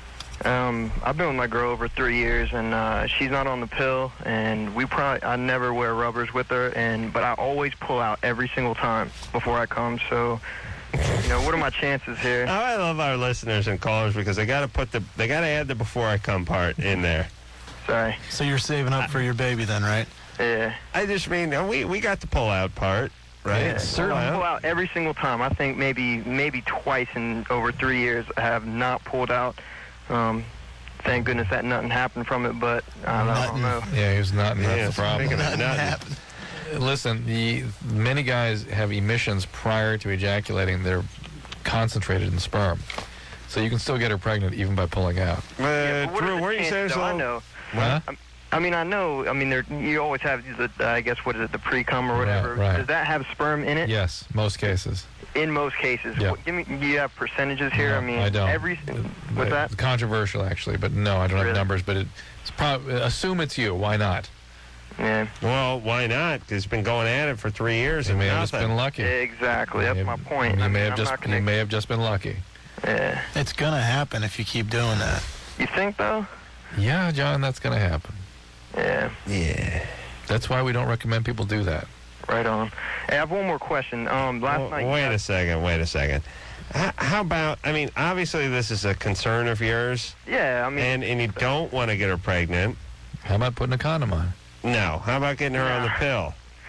I've been with my girl over 3 years, and she's not on the pill, and I never wear rubbers with her, but I always pull out every single time before I come, so, what are my chances here? Oh, I love our listeners and callers because they got to add the before I come part in there. Sorry. So you're saving up for your baby then, right? Yeah. I just mean, we got the pull out part, right? Yeah, Certainly. I pull out every single time. I think maybe twice in over 3 years I have not pulled out. Thank goodness that nothing happened from it, but I don't know. Yeah, he was not. That's the problem. Nothing happened. Listen, many guys have emissions prior to ejaculating. They're concentrated in sperm, so you can still get her pregnant even by pulling out. Drew, where are you saying so? I know. Huh? I mean, you always have I guess, what is it, the pre-cum or whatever. Right. Does that have sperm in it? Yes, most cases. In most cases. Yeah. Do you have percentages here? No, I mean, I don't. What's that? It's controversial, actually, but no, I don't have numbers. But it's probably assume it's you. Why not? Yeah. Well, why not? Because it's been going at it for 3 years. You may have just been lucky. Exactly. That's my point. You may have just been lucky. Yeah. It's gonna happen if you keep doing that. You think though? Yeah, John, that's going to happen. Yeah. Yeah. That's why we don't recommend people do that. Right on. Hey, I have one more question. Last night. Wait a second. How about, I mean, obviously this is a concern of yours. Yeah, I mean. And you don't want to get her pregnant. How about putting a condom on? No. How about getting her on the pill?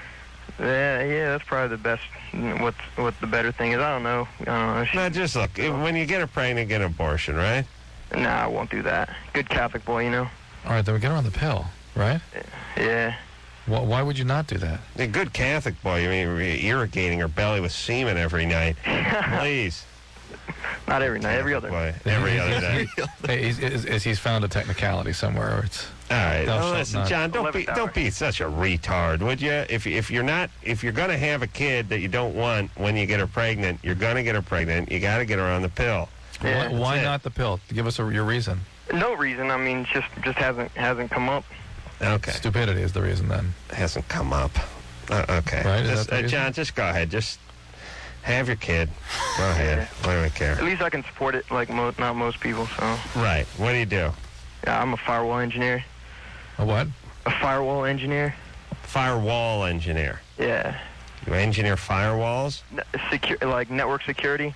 Yeah, that's probably the best. What the better thing is, I don't know. No, just look. When you get her pregnant, get an abortion, right? Nah, I won't do that. Good Catholic boy, All right, then we get her on the pill, right? Yeah. Why would you not do that? A good Catholic boy. I mean, you're irrigating her belly with semen every night. Please. Not every night. Every other night. Every other night. Hey, he's found a technicality somewhere. It's all right. No, well, listen, John, don't be such a retard, would you? If you're going to have a kid that you don't want when you get her pregnant, you're going to get her pregnant. You got to get her on the pill. Yeah, why not the pill? Give us your reason. No reason. I mean, just hasn't come up. Okay. Stupidity is the reason then. Hasn't come up. Okay. Right? John, just go ahead. Just have your kid. Go ahead. Why do I care? At least I can support it like not most people. So. Right. What do you do? Yeah, I'm a firewall engineer. A what? A firewall engineer. Firewall engineer. Yeah. You engineer firewalls? Like network security.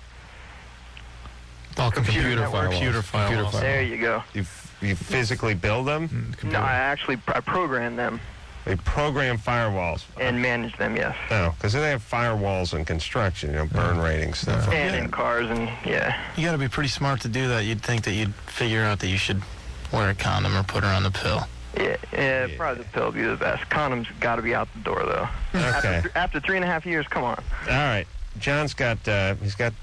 Oh, computer firewalls. There you go. You physically build them? No, I program them. They program firewalls. And manage them, yes. Oh, because they have firewalls in construction, burn rating stuff. And in cars, and yeah. You got to be pretty smart to do that. You'd think that you'd figure out that you should wear a condom or put her on the pill. Yeah, probably the pill would be the best. Condoms got to be out the door, though. Okay. After 3.5 years, come on. All right. John's got, he's got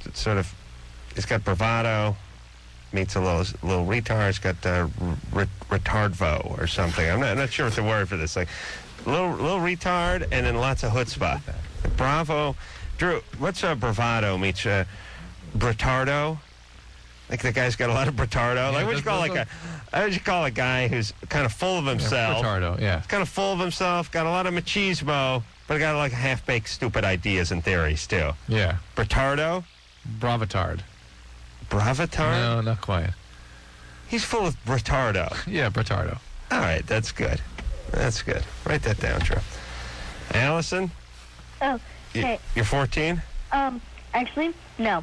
bravado, meets a little retard. He's got retardvo or something. I'm not sure what the word for this. Like, little retard and then lots of chutzpah. Bravo. Drew, what's bravado meets bratardo? Like the guy's got a lot of bratardo. Yeah, like what would you call a guy who's kind of full of himself? Bratardo, yeah. Kind of full of himself, got a lot of machismo, but got like half-baked stupid ideas and theories too. Yeah. Bratardo? Bravitard. Bravitard? No, not quite. He's full of Britardo. Yeah, Britardo. All right, that's good. That's good. Write that down, Drew. Allison? Oh, okay. You're 14? Actually, no.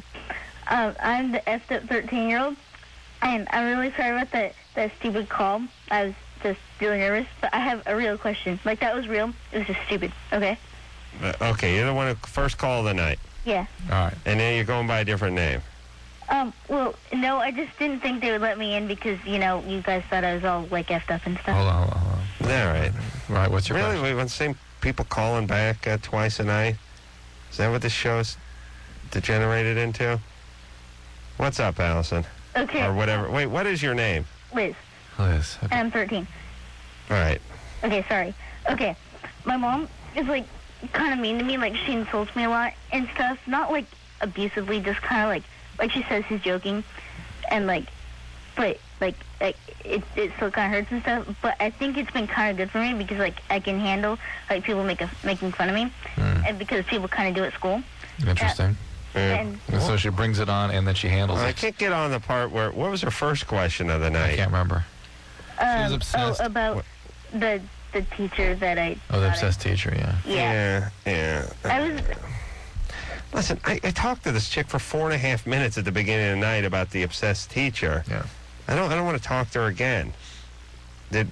I'm the effed up 13-year-old, and I'm really sorry about that stupid call. I was just really nervous, but I have a real question. Like, that was real. It was just stupid, okay? Okay, you're the one who first called of the night. Yeah. All right. And then you're going by a different name. Well, no, I just didn't think they would let me in because, you know, you guys thought I was all, like, effed up and stuff. Hold on. All right. Right, what's your Really? We want the same people calling back twice a night? Is that what this show's degenerated into? What's up, Allison? Okay. Or whatever. Wait, what is your name? Liz. Liz. And I'm 13. All right. Okay, sorry. Okay, my mom is, like, kind of mean to me. Like, she insults me a lot and stuff. Not, like, abusively, just kind of, like she says she's joking. And, like, but, like it still kind of hurts and stuff. But I think it's been kind of good for me because, like, I can handle, like, people making fun of me. And because people kind of do at school. Interesting. And so she brings it on, and then she handles I it. can't get on the part where... What was her first question of the night? I can't remember. was obsessed. About the teacher that I... Oh, the obsessed teacher, yeah. Yeah. I was... Listen, I talked to this chick for 4.5 minutes at the beginning of the night about the obsessed teacher. Yeah. I don't want to talk to her again. Did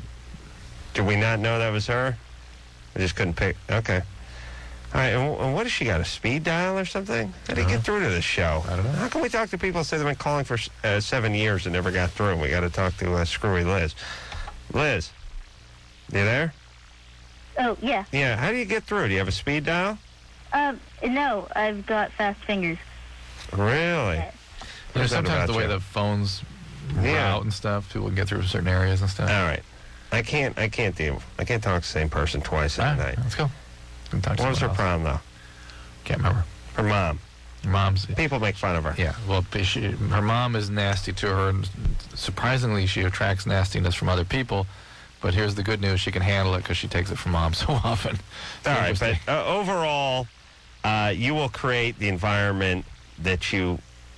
we not know that was her? I just couldn't pick... Okay. All right, and what has she got, a speed dial or something? How do you get through to this show? I don't know. How can we talk to people who say they've been calling for 7 years and never got through? We got to talk to Screwy Liz. Liz, you there? Oh, yeah. Yeah, how do you get through? Do you have a speed dial? No, I've got fast fingers. Really? There's sometimes the way the phones route and stuff, people can get through certain areas and stuff. All right. I can't talk to the same person twice a night. Let's go. What was her problem, though? Can't remember. Her mom. Mom's... People make fun of her. Yeah. Well, her mom is nasty to her, and surprisingly, she attracts nastiness from other people. But here's the good news. She can handle it because she takes it from mom so often. All right, but overall, you will create the environment that you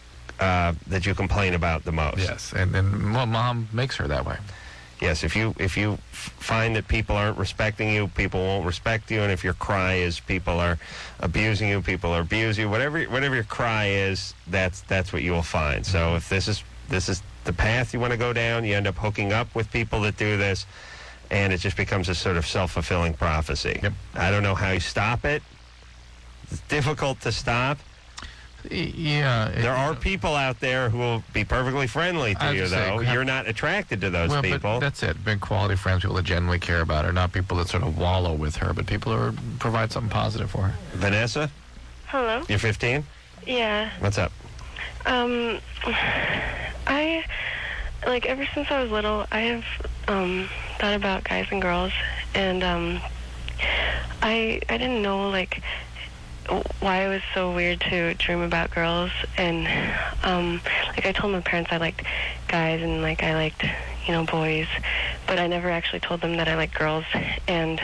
complain about the most. Yes, and mom makes her that way. Yes, if you find that people aren't respecting you, people won't respect you, and if your cry is people are abusing you, people are abuse you, whatever your cry is, that's what you will find. So if this is the path you want to go down, you end up hooking up with people that do this, and it just becomes a sort of self-fulfilling prophecy. Yep. I don't know how you stop it. It's difficult to stop. Yeah. There are people out there who will be perfectly friendly to you, though. You're not attracted to those people. But that's it. Big quality friends, people that genuinely care about her, not people that sort of wallow with her, but people who provide something positive for her. Vanessa? Hello? You're 15? Yeah. What's up? I, like, ever since I was little, I have thought about guys and girls, and I didn't know, like, why it was so weird to dream about girls, and like I told my parents I liked guys and like I liked, you know, boys, but I never actually told them that I liked girls, and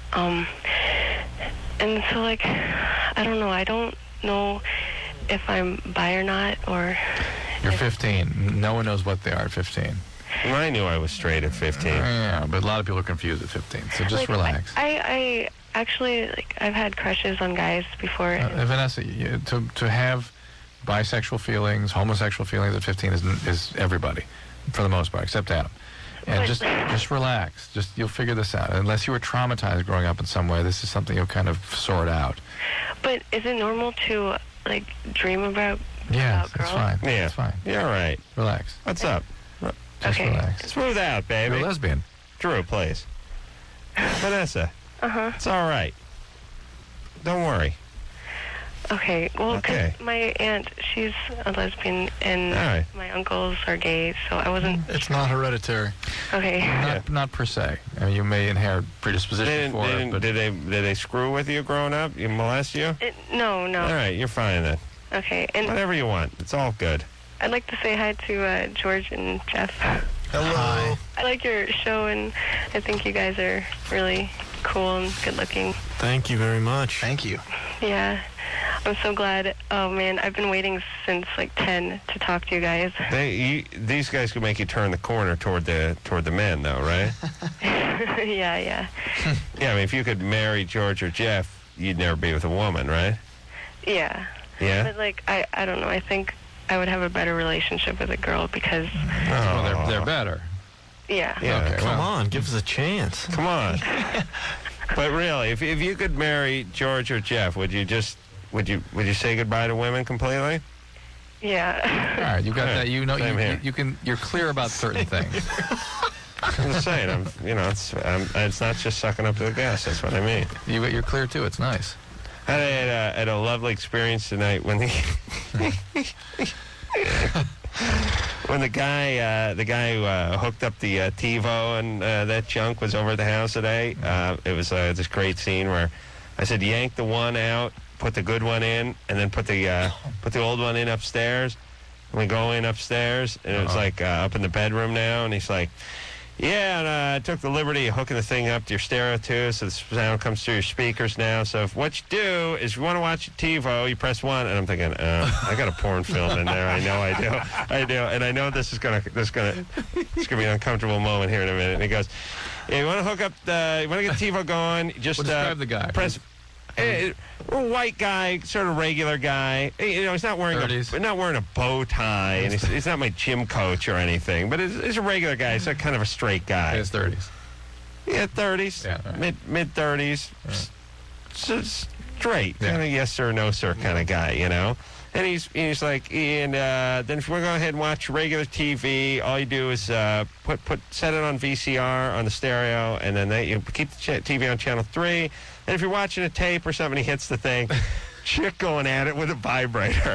so like I don't know if I'm bi or not, or... You're 15. No one knows what they are at 15. Well, I knew I was straight at 15. Yeah, but a lot of people are confused at 15, so just like, relax. I actually, like, I've had crushes on guys before. Vanessa, to have bisexual feelings, homosexual feelings at 15 is everybody, for the most part, except Adam. And just relax. You'll figure this out. Unless you were traumatized growing up in some way, this is something you'll kind of sort out. But is it normal to, like, dream about Yeah, girls? it's fine. Yeah, it's fine. You're all right. Relax. What's up? Just relax. Smooth out, baby. You're a lesbian. Drew, please. Vanessa. Uh-huh. It's all right. Don't worry. Okay, well, because my aunt, she's a lesbian, and my uncles are gay, so I wasn't... It's not hereditary. Okay. Not per se. I mean, you may inherit predisposition for it, but... Did they screw with you growing up? You molest you? No. All right, you're fine then. Okay, and... Whatever you want. It's all good. I'd like to say hi to George and Jeff. Hello. Hi. I like your show, and I think you guys are really cool and good looking. Thank you very much. Thank you. Yeah. I'm so glad. Oh, man, I've been waiting since, like, 10 to talk to you guys. These guys could make you turn the corner toward the men, though, right? Yeah. Yeah, I mean, if you could marry George or Jeff, you'd never be with a woman, right? Yeah. Yeah? But, like, I don't know. I think I would have a better relationship with a girl because... Well, they're better. Yeah. Yeah, Come on, give us a chance. Come on. But really, if you could marry George or Jeff, would you say goodbye to women completely? Yeah. All right, you got that. You know, Same here. you're clear about certain things. I'm just saying, it's not just sucking up to the gas. That's what I mean. You're clear too. It's nice. I had a lovely experience tonight when when the guy who hooked up the TiVo and that junk was over at the house today. It was this great scene where I said, yank the one out, put the good one in, and then put the old one in upstairs. And we go in upstairs, and it was like up in the bedroom now, and he's like, yeah, and I took the liberty of hooking the thing up to your stereo too, so the sound comes through your speakers now. So if what you do is you want to watch TiVo, you press 1, and I'm thinking, I got a porn film in there. I know I do, and I know it's gonna be an uncomfortable moment here in a minute. And he goes, yeah, you want to hook up you want to get TiVo going? Just describe the guy. Press. A white guy, sort of regular guy. He's not wearing a bow tie, and he's not my gym coach or anything. But he's a regular guy. He's kind of a straight guy. In his 30s. Yeah, 30s. Yeah, right. Mid 30s. Right. Straight, kind of yes sir, no sir kind of guy, And he's like, and then if you want to go ahead and watch regular TV, all you do is set it on VCR on the stereo, and then you keep the TV on channel 3. And if you're watching a tape or something, he hits the thing. Chick going at it with a vibrator,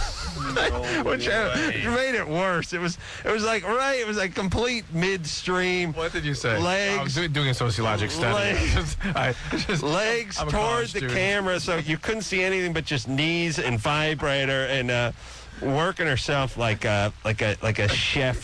which made it worse. It was like complete midstream. What did you say? Legs. I was doing a sociologic study. Legs towards the camera, so you couldn't see anything but just knees and vibrator, and working herself like a chef,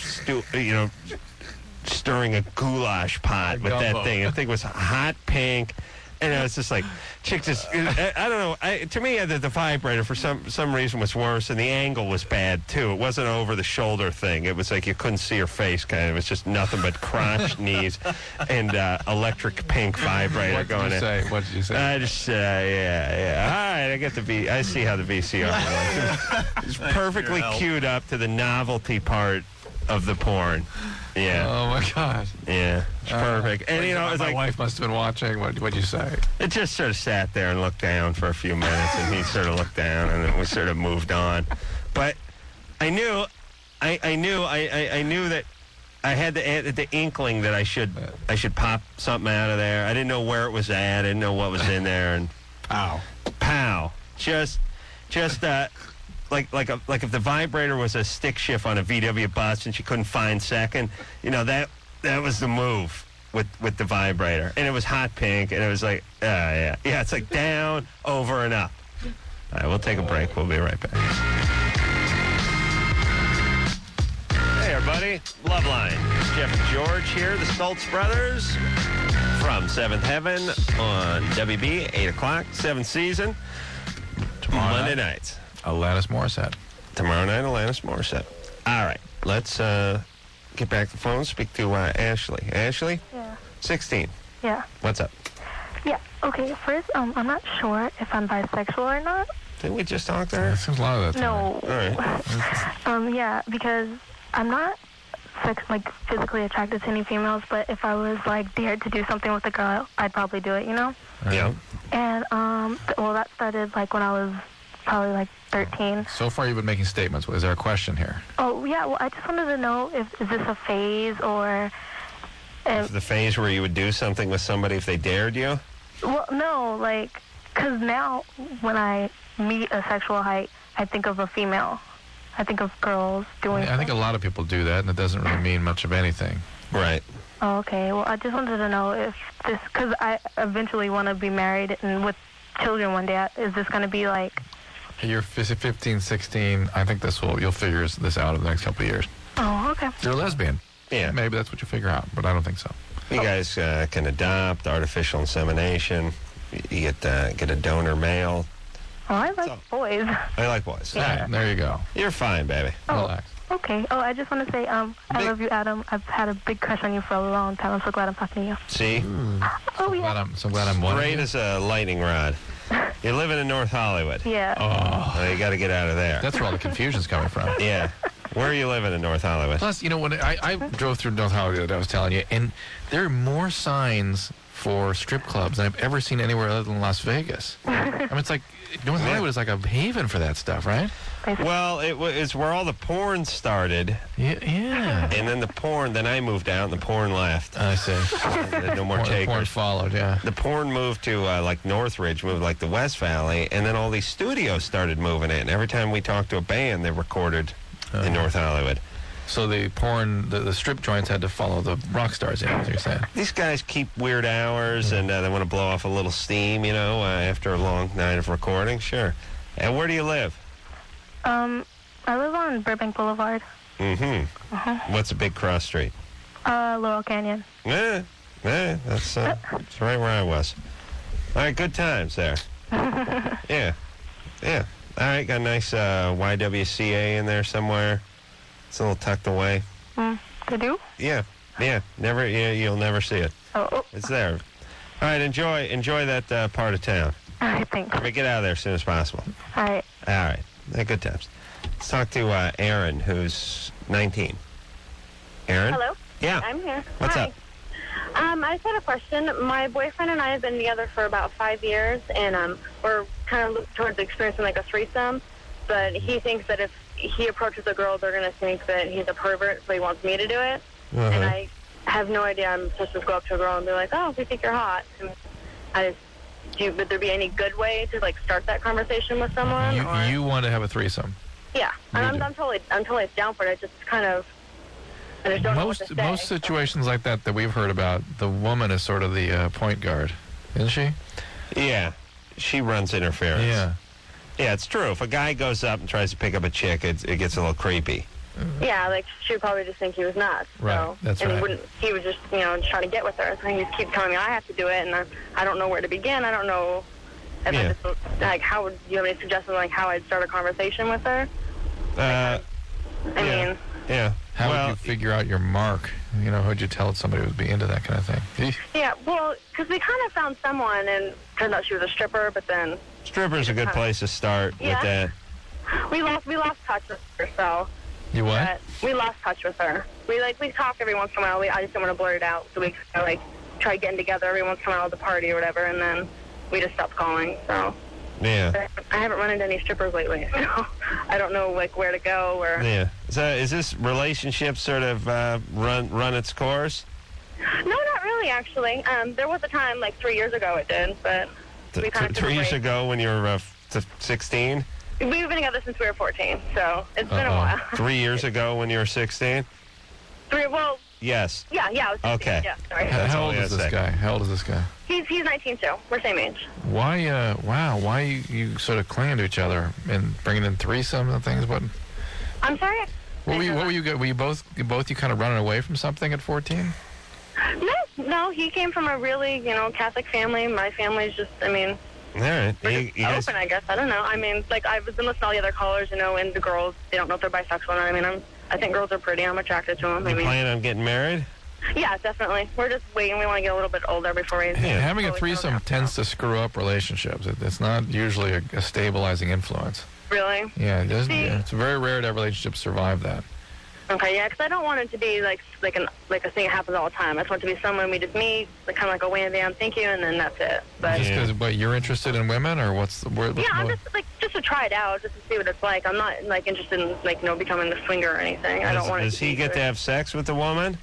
stirring a goulash pot with that thing. The thing was hot pink. And it's just like, chick just, I don't know. To me, the vibrator for some reason was worse, and the angle was bad, too. It wasn't over the shoulder thing. It was like you couldn't see her face, kind of. It was just nothing but crotch, knees, and electric pink vibrator going in. What did you say? I just, yeah. All right, I see how the VCR works. It's perfectly queued up to the novelty part of the porn. Yeah. Oh my God. Yeah. It's perfect. And it's my like wife must have been watching. What'd you say? It just sort of sat there and looked down for a few minutes, and he sort of looked down, and then we sort of moved on. But I knew that I had the inkling that I should pop something out of there. I didn't know where it was at. I didn't know what was in there, and pow. Just like if the vibrator was a stick shift on a VW bus and she couldn't find second, that was the move with the vibrator. And it was hot pink, and it was like, it's like down, over, and up. All right, we'll take a break. We'll be right back. Hey, everybody. Loveline. Jeff and George here, the Stoltz Brothers from 7th Heaven on WB, 8 o'clock, 7th season, Monday nights. Alanis Morissette. Tomorrow night, Alanis Morissette. All right, let's get back to the phone. Speak to Ashley. Ashley? Yeah. 16. Yeah. What's up? Yeah. Okay. First, I'm not sure if I'm bisexual or not. Didn't we just talk to her? That seems a lot of that. No. All right. Yeah, because I'm not physically attracted to any females, but if I was dared to do something with a girl, I'd probably do it. Yeah. And that started when I was probably 13. So far, you've been making statements. Is there a question here? Oh yeah. Well, I just wanted to know is this a phase or? The phase where you would do something with somebody if they dared you? Well, no, because now when I meet a sexual height, I think of a female. I think of girls doing. I think a lot of people do that, and it doesn't really mean much of anything. Right. Oh, okay. Well, I just wanted to know if this, because I eventually want to be married and with children one day. Is this going to be You're 15, 16. I think you'll figure this out in the next couple of years. Oh, okay. You're a lesbian. Yeah. Maybe that's what you figure out, but I don't think so. You guys can adopt, artificial insemination. You get a donor male. Oh, I like boys. I like boys. Yeah. All right. There you go. You're fine, baby. Relax. Okay. Oh, I just want to say, I love you, Adam. I've had a big crush on you for a long time. I'm so glad I'm talking to you. See? Oh, yeah. So glad I'm one. Straight as a lightning rod. You're living in North Hollywood. Yeah. Oh, you got to get out of there. That's where all the confusion's coming from. Yeah. Where are you living in North Hollywood? Plus, you know, when I drove through North Hollywood, I was telling you, and there are more signs for strip clubs than I've ever seen anywhere other than Las Vegas. I mean, it's like North Hollywood is like a haven for that stuff, right? Well, it's where all the porn started. Yeah. And then then I moved out, and the porn left. I see. No more The takers. porn followed, yeah. The porn moved to like Northridge, moved like the West Valley, and then all these studios started moving in. Every time we talked to a band, they recorded in North Hollywood. So the porn, the strip joints had to follow the rock stars in, as you're saying. These guys keep weird hours, and they want to blow off a little steam, after a long night of recording. Sure. And where do you live? I live on Burbank Boulevard. Mm-hmm. What's a big cross street? Laurel Canyon. That's right where I was. All right, good times there. Yeah. All right, got a nice YWCA in there somewhere. It's a little tucked away. They do? Yeah. You'll never see it. Oh. It's there. All right, enjoy that part of town. All right, thanks. But get out of there as soon as possible. All right. All right. Good times. Let's talk to Aaron, who's 19. Aaron? Hello? Yeah. I'm here. What's Hi. up? I just had a question. My boyfriend and I have been together for about 5 years, and we're kind of looking towards experiencing like a threesome, but he thinks that if he approaches a girl, they're going to think that he's a pervert, so he wants me to do it. And I have no idea. I'm supposed to go up to a girl and be like, oh, we think you're hot. And would there be any good way to like start that conversation with someone? You want to have a threesome? Yeah, I'm totally down for it. I just kind of, I just don't know what to say. Most situations like that we've heard about, the woman is sort of the point guard, isn't she? Yeah, she runs interference. Yeah, it's true. If a guy goes up and tries to pick up a chick, it gets a little creepy. Yeah, like she would probably just think he was nuts. Right, so, that's and right. He would just, trying to get with her. So he just keeps telling me I have to do it, and I don't know where to begin. I don't know if I just, like, how would you have any suggestions like how I'd start a conversation with her? Yeah. How would you figure out your mark? Who'd you tell somebody would be into that kind of thing? Yeah, well, because we kind of found someone, and turned out she was a stripper, but then Stripper's a good place to start with that. we lost touch with her, so. You what? We lost touch with her. We talk every once in a while. I just didn't want to blurt it out, so we kind of try getting together every once in a while at the party or whatever, and then we just stopped calling. So Yeah. I haven't run into any strippers lately, so I don't know where to go or. Yeah. So is this relationship sort of run its course? No, not really. Actually, there was a time 3 years ago it did, but we kind of 3 years ago when you were 16. We've been together since we were 14, so it's been a while. 3 years ago when you were 16? Well. Yes. Yeah, I was 16, okay. Yeah, sorry. How old is this guy? How old is this guy? He's 19 too. We're same age. Why? Why you sort of clinging to each other and bringing in threesomes and things? What? I'm sorry. What were you? Were you both kind of running away from something at 14? No. He came from a really Catholic family. My family's just, All right. we're just open, I guess. I don't know. I mean, I've been listening to all the other callers, and the girls, they don't know if they're bisexual or not. I think girls are pretty. I'm attracted to them. You plan on getting married? Yeah, definitely. We're just waiting. We want to get a little bit older before we... Yeah, having a threesome tends to screw up relationships. It's not usually a stabilizing influence. Really? Yeah, it's very rare to have relationships survive that. Okay, yeah, because I don't want it to be like a thing that happens all the time. I just want it to be someone we just meet, kind of like a wham bam, thank you, and then that's it. But just because you're interested in women, or what's I'm just to try it out, just to see what it's like. I'm not interested in becoming a swinger or anything. I don't want. Does he get to have sex with the woman?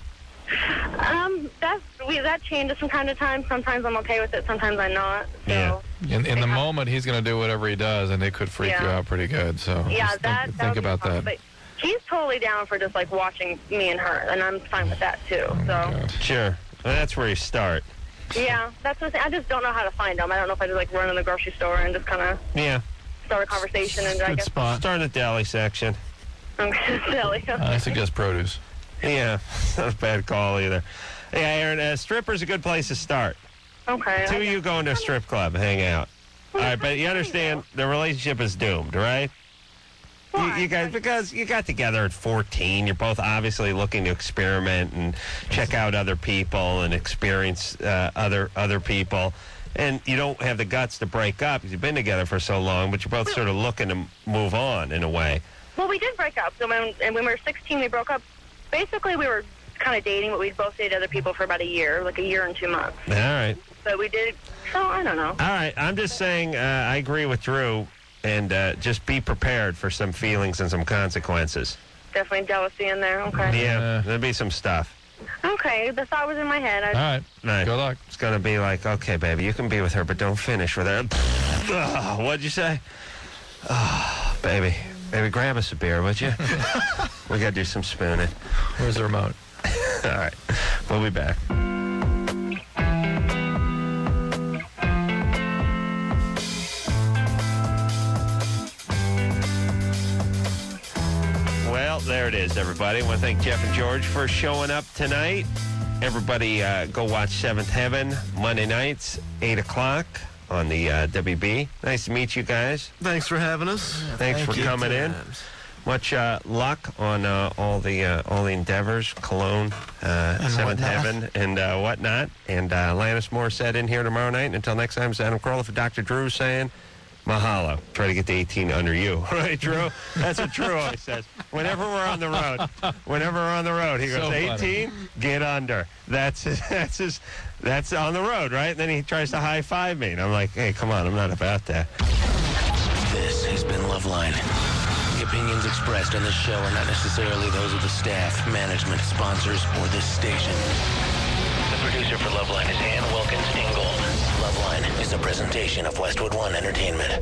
That changes from time to time. Sometimes I'm okay with it. Sometimes I'm not. So. Yeah. In the moment, he's going to do whatever he does, and it could freak you out pretty good. So yeah, just think about that. But he's totally down for just watching me and her, and I'm fine with that too. Sure. Well, that's where you start. Yeah, that's what I just don't know how to find him. I don't know if I just run in the grocery store and just kind of start a conversation and I guess Start in the deli section. Deli. I suggest produce. Yeah, not a bad call either. Yeah, Aaron, stripper's a good place to start. Okay. Two of you go into a strip club, hang out. All right, but you understand the relationship is doomed, right? You guys, because you got together at 14, you're both obviously looking to experiment and check out other people and experience other people, and you don't have the guts to break up because you've been together for so long, but you're both sort of looking to move on in a way. Well, we did break up. So when we were 16, we broke up. Basically, we were kind of dating, but we'd both dated other people for about a year, like a year and 2 months. All right. But we did, so I don't know. All right, I'm just saying I agree with Drew, and just be prepared for some feelings and some consequences. Definitely jealousy in there, okay. Yeah, there'll be some stuff. Okay, the thought was in my head. All right. Good luck. It's going to be like, okay, baby, you can be with her, but don't finish with her. What'd you say? Oh, baby, grab us a beer, would you? We got to do some spooning. Where's the remote? All right, we'll be back. Well, there it is, everybody. I want to thank Jeff and George for showing up tonight. Everybody go watch Seventh Heaven Monday nights, 8 o'clock on the WB. Nice to meet you guys. Thanks for having us. Thanks for coming in. Much luck on all the endeavors, Cologne, Seventh Heaven, and whatnot. And Alanis Morissette in here tomorrow night. And until next time, it's Adam Carolla for Dr. Drew saying, mahalo. Try to get the 18 under you. Right, Drew? That's what Drew always says. Whenever we're on the road, he goes, so 18, get under. That's on the road, right? And then he tries to high-five me. And I'm like, hey, come on, I'm not about that. This has been Loveline. The opinions expressed on this show are not necessarily those of the staff, management, sponsors, or this station. The producer for Loveline is Ann Wilkins Ingold. Loveline is a presentation of Westwood One Entertainment.